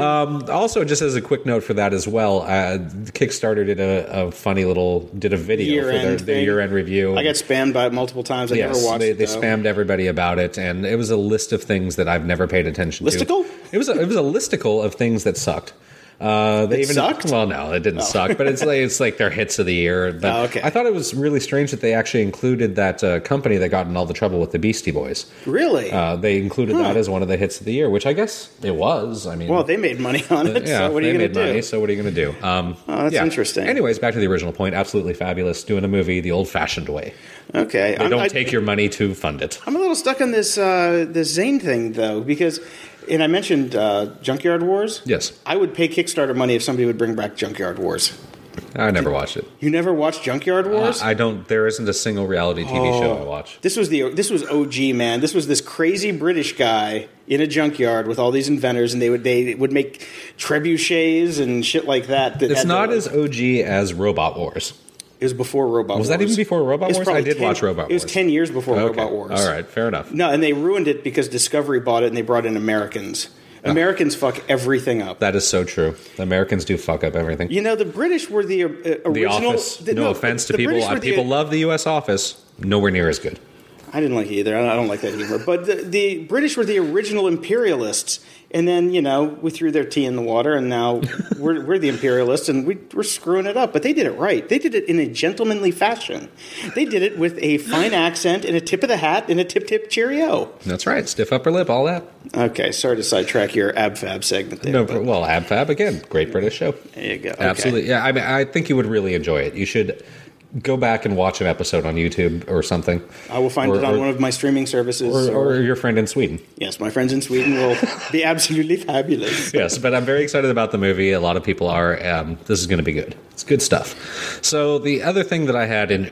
Also, just as a quick note for that as well, Kickstarter did a funny did a video for their year-end review. I got spammed by it multiple times. I never watched it. They spammed everybody about it, and it was a list of things that I've never paid attention Listicle? to. It was a listicle of things that sucked. They sucked? Well, no, it didn't suck, but it's like their hits of the year. But okay. I thought it was really strange that they actually included that company that got in all the trouble with the Beastie Boys. Really? They included that as one of the hits of the year, which I guess it was. I mean, well, they made money on it. Yeah, so what are you going to do? Money, so what are you going to do? That's interesting. Anyways, back to the original point. Absolutely fabulous. Doing a movie the old-fashioned way. Okay. They don't take your money to fund it. I'm a little stuck on this Zane thing, though, because... And I mentioned Junkyard Wars. Yes. I would pay Kickstarter money if somebody would bring back Junkyard Wars. I never watched it. You never watched Junkyard Wars? I don't. There isn't a single reality TV show I watch. This was OG, man. This was this crazy British guy in a junkyard with all these inventors, and they would make trebuchets and shit like that. It's not as OG as Robot Wars. It was before Robot Wars. Was that even before Robot Wars? I did watch Robot Wars. It was 10 years before Robot Wars. All right, fair enough. No, and they ruined it because Discovery bought it and they brought in Americans. Americans fuck everything up. That is so true. Americans do fuck up everything. You know, the British were the original... The Office. No offense to people. People love the U.S. Office. Nowhere near as good. I didn't like it either. I don't like that humor. But the British were the original imperialists. And then, we threw their tea in the water, and now we're the imperialists, and we're screwing it up. But they did it right. They did it in a gentlemanly fashion. They did it with a fine accent and a tip of the hat and a tip-tip cheerio. That's right. Stiff upper lip, all that. Okay, sorry to sidetrack your AbFab segment there. No, well, AbFab, again, great British show. There you go. Okay. Absolutely. Yeah, I mean, I think you would really enjoy it. You should... go back and watch an episode on YouTube or something. I will find it on one of my streaming services. Or your friend in Sweden. Yes, my friends in Sweden will be absolutely fabulous. Yes, but I'm very excited about the movie. A lot of people are. This is going to be good. It's good stuff. So the other thing that I had in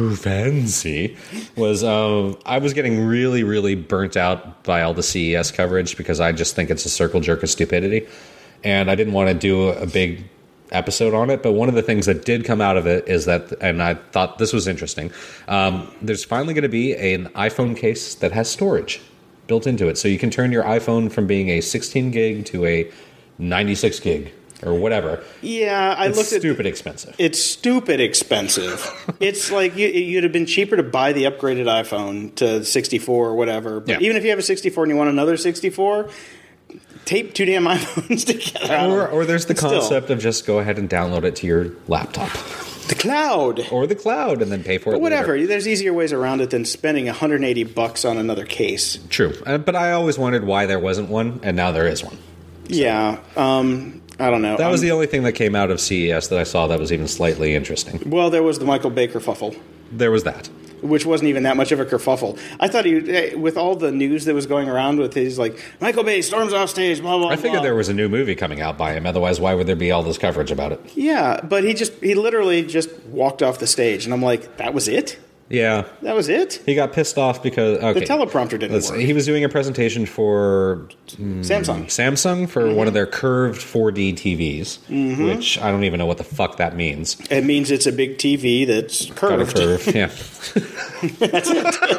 fancy was I was getting really, really burnt out by all the CES coverage because I just think it's a circle jerk of stupidity. And I didn't want to do a big episode on it, but one of the things that did come out of it is that, and I thought this was interesting, there's finally going to be an iPhone case that has storage built into it, so you can turn your iPhone from being a 16 gig to a 96 gig or whatever. Yeah, It's stupid expensive. It's stupid expensive. It's like you'd have been cheaper to buy the upgraded iPhone to 64 or whatever, but even if you have a 64 and you want another 64, tape two damn iPhones together. Or there's the concept of just go ahead and download it to your laptop. The cloud. Or the cloud, and then pay for it whatever. later. There's easier ways around it than spending $180 on another case. True. But I always wondered why there wasn't one, and now there is one. So. Yeah. I don't know. That was the only thing that came out of CES that I saw that was even slightly interesting. Well, there was the Michael Bay kerfuffle. There was that. Which wasn't even that much of a kerfuffle. I thought with all the news that was going around with his, like, Michael Bay storms off stage, blah, blah, blah. I figured there was a new movie coming out by him. Otherwise, why would there be all this coverage about it? Yeah, but he literally just walked off the stage. And I'm like, that was it? Yeah. That was it? He got pissed off because... Okay. The teleprompter didn't work. He was doing a presentation for... Samsung for one of their curved 4D TVs, which I don't even know what the fuck that means. It means it's a big TV that's curved. Got a curve, yeah. That's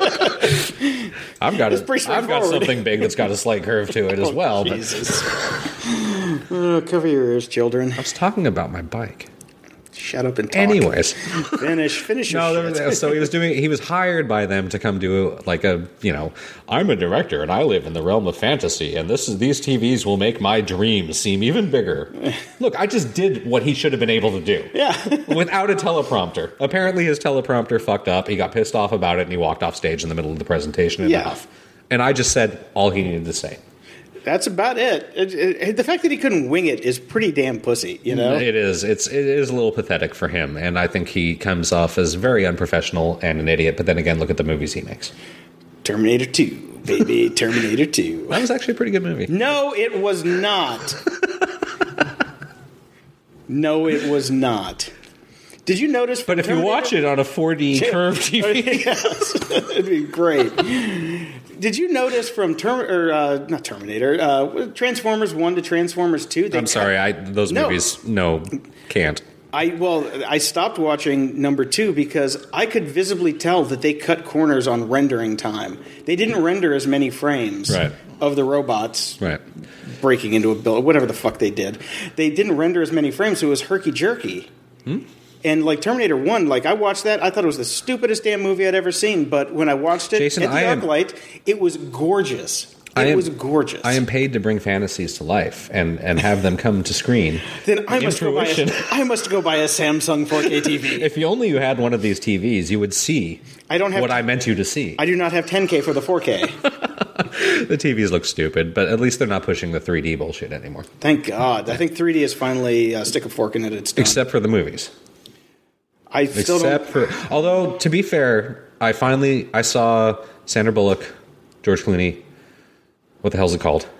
it. I've got something big that's got a slight curve to it as well. Jesus. Cover your ears, children. I was talking about my bike. shut up and talk. Anyways. Finish your shit. So he was hired by them to come do like I'm a director and I live in the realm of fantasy and these TVs will make my dreams seem even bigger. Look, I just did what he should have been able to do. Yeah. Without a teleprompter. Apparently his teleprompter fucked up. He got pissed off about it and he walked off stage in the middle of the presentation and off. And I just said all he needed to say. That's about it. The fact that he couldn't wing it is pretty damn pussy, you know? It is. It is a little pathetic for him, and I think he comes off as very unprofessional and an idiot, but then again, look at the movies he makes. Terminator 2, baby. Terminator 2. That was actually a pretty good movie. No, it was not. No, it was not. Did you notice... But if you watch it on a 4D curved TV... Yes, it'd be great. Did you notice from not Terminator, Transformers 1 to Transformers 2? I'm sorry, those movies, can't. I stopped watching number 2 because I could visibly tell that they cut corners on rendering time. They didn't render as many frames of the robots breaking into a building, whatever the fuck they did. They didn't render as many frames, so it was herky-jerky. And like Terminator 1, like I watched that, I thought it was the stupidest damn movie I'd ever seen. But when I watched it at the ArcLight, it was gorgeous. It was gorgeous. I am paid to bring fantasies to life and have them come to screen. Then I must go buy a Samsung 4K TV. If you had one of these TVs, you would see what I meant you to see. I do not have 10K for the 4K. The TVs look stupid, but at least they're not pushing the 3D bullshit anymore. Thank God. I think 3D is finally stick a fork in it. It's done. Except for the movies. Although, to be fair, I saw Sandra Bullock, George Clooney. What the hell's it called?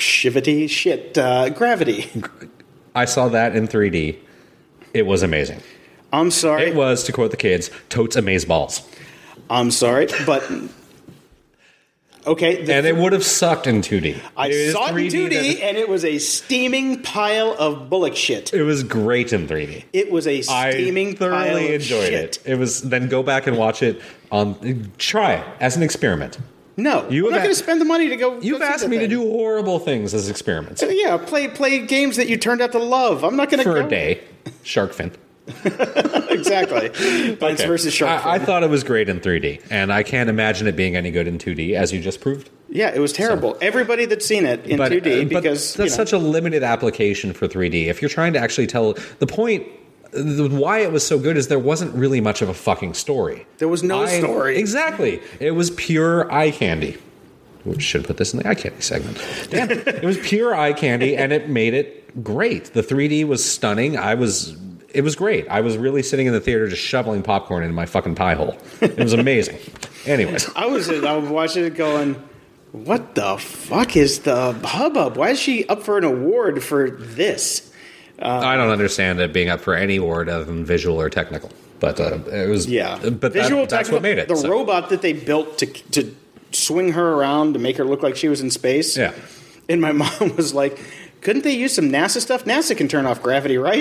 Gravity. I saw that in 3D. It was amazing. I'm sorry. It was, to quote the kids, totes amazeballs. I'm sorry, but... Okay. And it would have sucked in 2D. I saw it in 2D, and it was a steaming pile of Bullock shit. It was great in 3D. It was a steaming pile of shit. I thoroughly enjoyed it. It was. Then go back and watch it try it as an experiment. No, I'm not going to spend the money to go. You've asked me to do horrible things as experiments. Yeah, play games that you turned out to love. I'm not going to for a day. Shark Fin. Exactly. Plants versus Shark Fin. I thought it was great in 3D, and I can't imagine it being any good in 2D, as you just proved. Yeah, it was terrible. So, everybody that's seen it in 2D, because that's such a limited application for 3D. If you're trying to actually tell the point. Why it was so good is there wasn't really much of a fucking story. There was no story. Exactly. It was pure eye candy. We should put this in the eye candy segment. Damn. It was pure eye candy, and it made it great. The 3D was stunning. It was great. I was really sitting in the theater just shoveling popcorn into my fucking pie hole. It was amazing. Anyways. I was watching it going, what the fuck is the hubbub? Why is she up for an award for this? I don't understand it being up for any award other than visual or technical, but it was. Yeah, but visual, that's what made it. The robot that they built to swing her around to make her look like she was in space. Yeah, and my mom was like, "Couldn't they use some NASA stuff? NASA can turn off gravity, right?"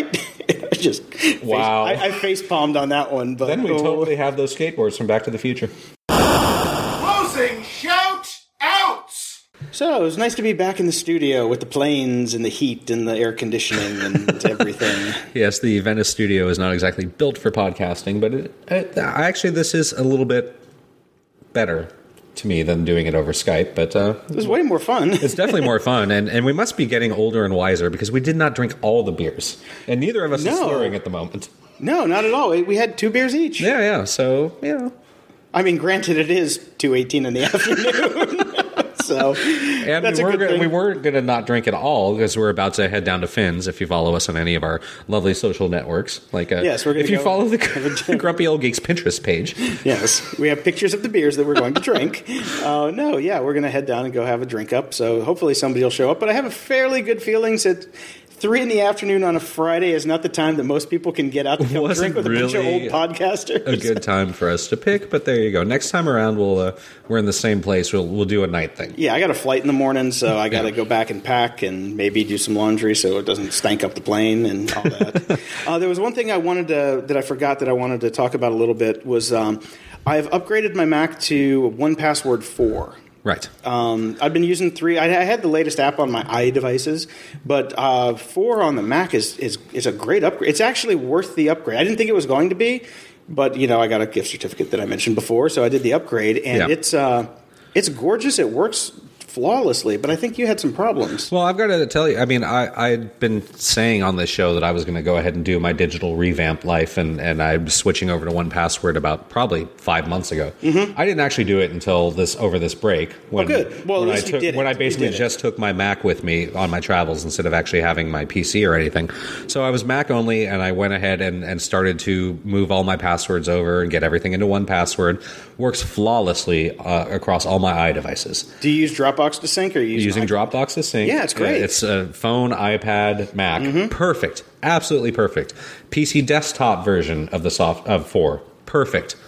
I face palmed on that one. But then we totally have those skateboards from Back to the Future. Closing shout outs. So it was nice to be back in the studio with the planes and the heat and the air conditioning and everything. Yes, the Venice studio is not exactly built for podcasting, but actually this is a little bit better to me than doing it over Skype. But it was way more fun. It's definitely more fun, and we must be getting older and wiser because we did not drink all the beers, and neither of us is slurring at the moment. No, not at all. We had 2 beers each. Yeah. So I mean, granted, it is 2:18 in the afternoon. So and that's we weren't going to not drink at all because we're about to head down to Finn's. If you follow us on any of our lovely social networks, yes, if you follow the Grumpy Old Geeks Pinterest page, yes, we have pictures of the beers that we're going to drink. We're going to head down and go have a drink up. So hopefully somebody will show up. But I have a fairly good feeling that 3 in the afternoon on a Friday is not the time that most people can get out to come drink with a bunch of old podcasters. A good time for us to pick, but there you go. Next time around, we're in the same place. We'll do a night thing. Yeah, I got a flight in the morning, so I got to go back and pack and maybe do some laundry so it doesn't stank up the plane and all that. There was one thing that I forgot that I wanted to talk about a little bit was I have upgraded my Mac to 1Password 4. Right. I've been using 3. I had the latest app on my iDevices, but 4 on the Mac is a great upgrade. It's actually worth the upgrade. I didn't think it was going to be, but I got a gift certificate that I mentioned before, so I did the upgrade, and it's gorgeous. It works flawlessly, but I think you had some problems. Well, I've got to tell you, I mean, I'd been saying on this show that I was going to go ahead and do my digital revamp life, and I'm switching over to 1Password about probably 5 months ago. I didn't actually do it until over this break. Good. Well, at least you did it. When I basically just took my Mac with me on my travels instead of actually having my PC or anything. So I was Mac only, and I went ahead and started to move all my passwords over and get everything into 1Password. Works flawlessly across all my iDevices. Do you use Dropbox to sync, or are you using Dropbox to sync? Yeah, it's great. It's a phone, iPad, Mac. Perfect. Absolutely perfect. PC desktop version of of 4. Perfect.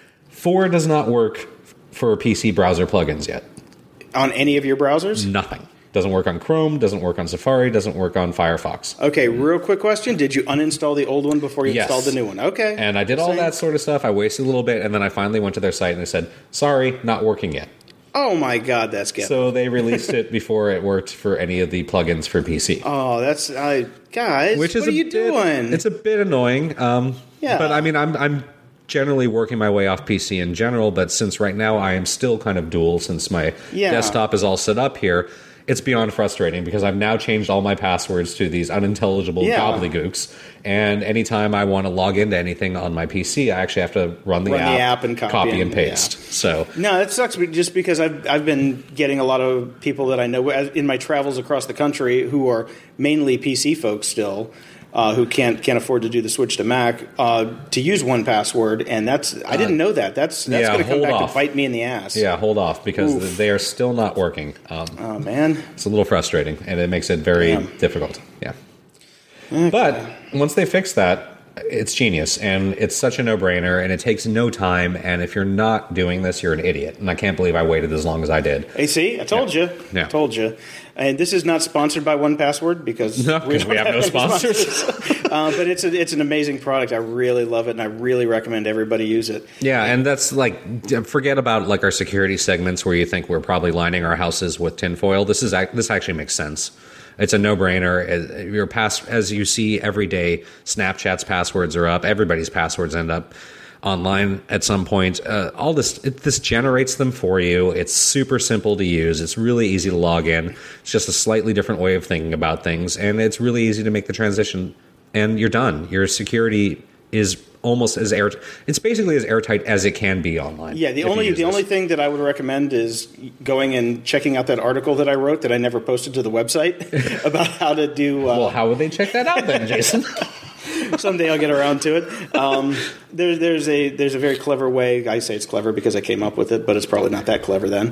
4 does not work for PC browser plugins yet. On any of your browsers? Nothing. Doesn't work on Chrome, doesn't work on Safari, doesn't work on Firefox. Okay, real quick question. Did you uninstall the old one before you installed the new one? Okay. And I did all that sort of stuff. I wasted a little bit, and then I finally went to their site and they said, sorry, not working yet. Oh my God, that's ghetto. So they released it before it worked for any of the plugins for PC. Oh, that's guys. What are you doing? It's a bit annoying. But I mean, I'm generally working my way off PC in general. But since right now I am still kind of dual, since my desktop is all set up here, it's beyond frustrating because I've now changed all my passwords to these unintelligible gobbledygooks. And anytime I want to log into anything on my PC, I actually have to run the app and copy and paste. Yeah. So no, it sucks just because I've been getting a lot of people that I know in my travels across the country who are mainly PC folks still. Who can't afford to do the switch to Mac to use 1Password, and I didn't know that. That's going to come back to bite me in the ass. Yeah, hold off because they are still not working. Oh man, it's a little frustrating, and it makes it very difficult. Yeah, okay. But once they fix that, it's genius, and it's such a no-brainer, and it takes no time. And if you're not doing this, you're an idiot. And I can't believe I waited as long as I did. Hey, see, I told you. Yeah. I told you. And this is not sponsored by 1Password because we have no sponsors. But it's an amazing product. I really love it, and I really recommend everybody use it. Yeah, and that's forget about our security segments where you think we're probably lining our houses with tinfoil. This actually makes sense. It's a no-brainer. As you see every day, Snapchat's passwords are up. Everybody's passwords end up online at some point. All this generates them for you. It's super simple to use. It's really easy to log in. It's just a slightly different way of thinking about things, and it's really easy to make the transition. And you're done. Your security is almost as it's basically as airtight as it can be online. Yeah, the only thing that I would recommend is going and checking out that article that I wrote that I never posted to the website about how to do. Well, how would they check that out then, Jason? Someday I'll get around to it. There's a very clever way. I say it's clever because I came up with it, but it's probably not that clever then.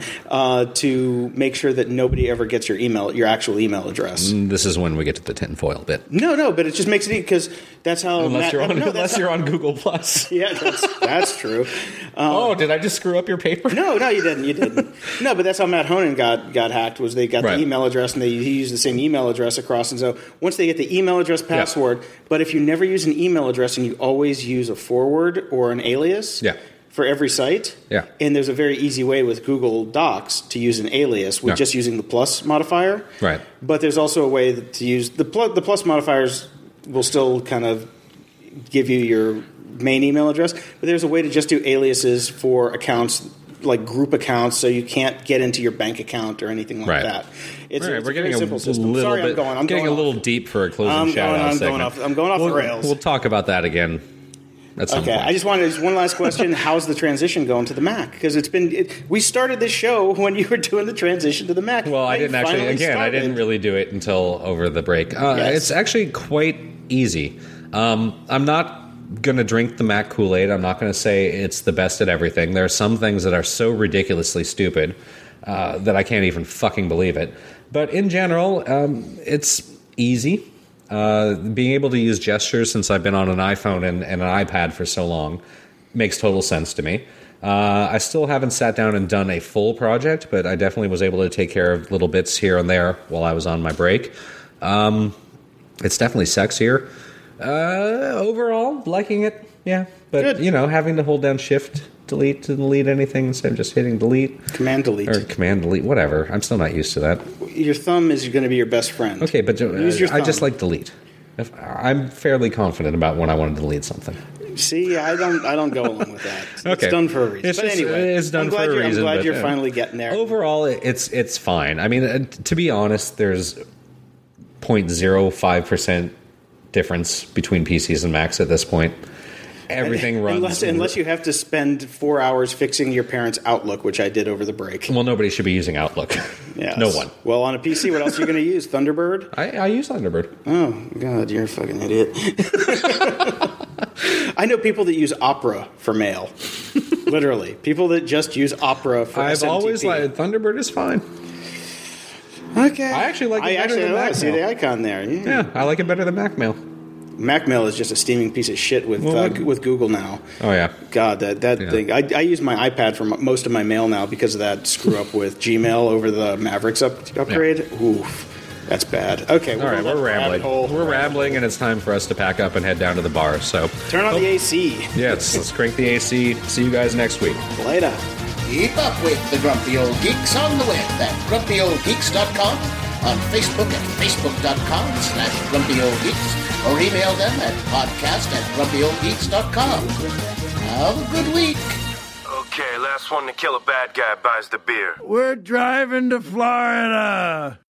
To make sure that nobody ever gets your actual email address. This is when we get to the tinfoil bit. No, but it just makes it easy because that's how. Unless you're on Google Plus. Yeah, that's true. Did I just screw up your paper? No, you didn't. No, but that's how Matt Honan got hacked. Was they got the email address and he used the same email address across, and so once they get the email address password, but if you never use an email address and you always use a forward or an alias for every site, and there's a very easy way with Google Docs to use an alias with just using the plus modifier. Right. But there's also a way to use the plus modifiers will still kind of give you your main email address, but there's a way to just do aliases for accounts like group accounts, so you can't get into your bank account or anything like that. It's a very simple system. Sorry, I'm getting a little deep for a closing shout-out segment. I'm going off the rails. We'll talk about that again at some point. I just wanted one last question. How's the transition going to the Mac? Because we started this show when you were doing the transition to the Mac. Well, I didn't really do it until over the break. It's actually quite easy. I'm not going to drink the Mac Kool-Aid. I'm not going to say it's the best at everything. There are some things that are so ridiculously stupid that I can't even fucking believe it. But in general, it's easy. Being able to use gestures since I've been on an iPhone and an iPad for so long makes total sense to me. I still haven't sat down and done a full project, but I definitely was able to take care of little bits here and there while I was on my break. It's definitely sexier. Overall, liking it, yeah. But, Good. having to hold down shift delete to delete anything instead of just hitting delete? Command delete. Or command delete, whatever. I'm still not used to that. Your thumb is going to be your best friend. Okay, but Use your I just thumb. like delete. I'm fairly confident about when I want to delete something. See, I don't go along with that. Okay. It's done for a reason. It's But just- anyway, it's done I'm glad for a you're, reason, I'm glad but, you're finally getting there. Overall, it's fine. I mean, to be honest, there's 0.05% difference between PCs and Macs at this point. Everything runs. Unless you have to spend 4 hours fixing your parents' Outlook, which I did over the break. Well, nobody should be using Outlook. Yes. No one. Well, on a PC, what else are you going to use? Thunderbird? I use Thunderbird. Oh, God, you're a fucking idiot. I know people that use Opera for mail. Literally. People that just use Opera for I've SMTP. always liked Thunderbird is fine. Okay. I actually like it better than Mac see Mail. the icon there. Yeah. Yeah, I like it better than Mac Mail. Mac Mail is just a steaming piece of shit with Google now. Oh, yeah. God, that Yeah. thing. I use my iPad for most of my mail now because of that screw up with Gmail over the Mavericks upgrade. Yeah. Oof, that's bad. Okay, All right, we're rambling. We're rambling, and it's time for us to pack up and head down to the bar. So Turn on the AC. yes, let's crank the AC. See you guys next week. Later. Keep up with the Grumpy Old Geeks on the web at grumpyoldgeeks.com, on Facebook at facebook.com/grumpyoldgeeks, or email them at podcast@grumpyoldgeeks.com. Have a good week. Okay, last one to kill a bad guy buys the beer. We're driving to Florida.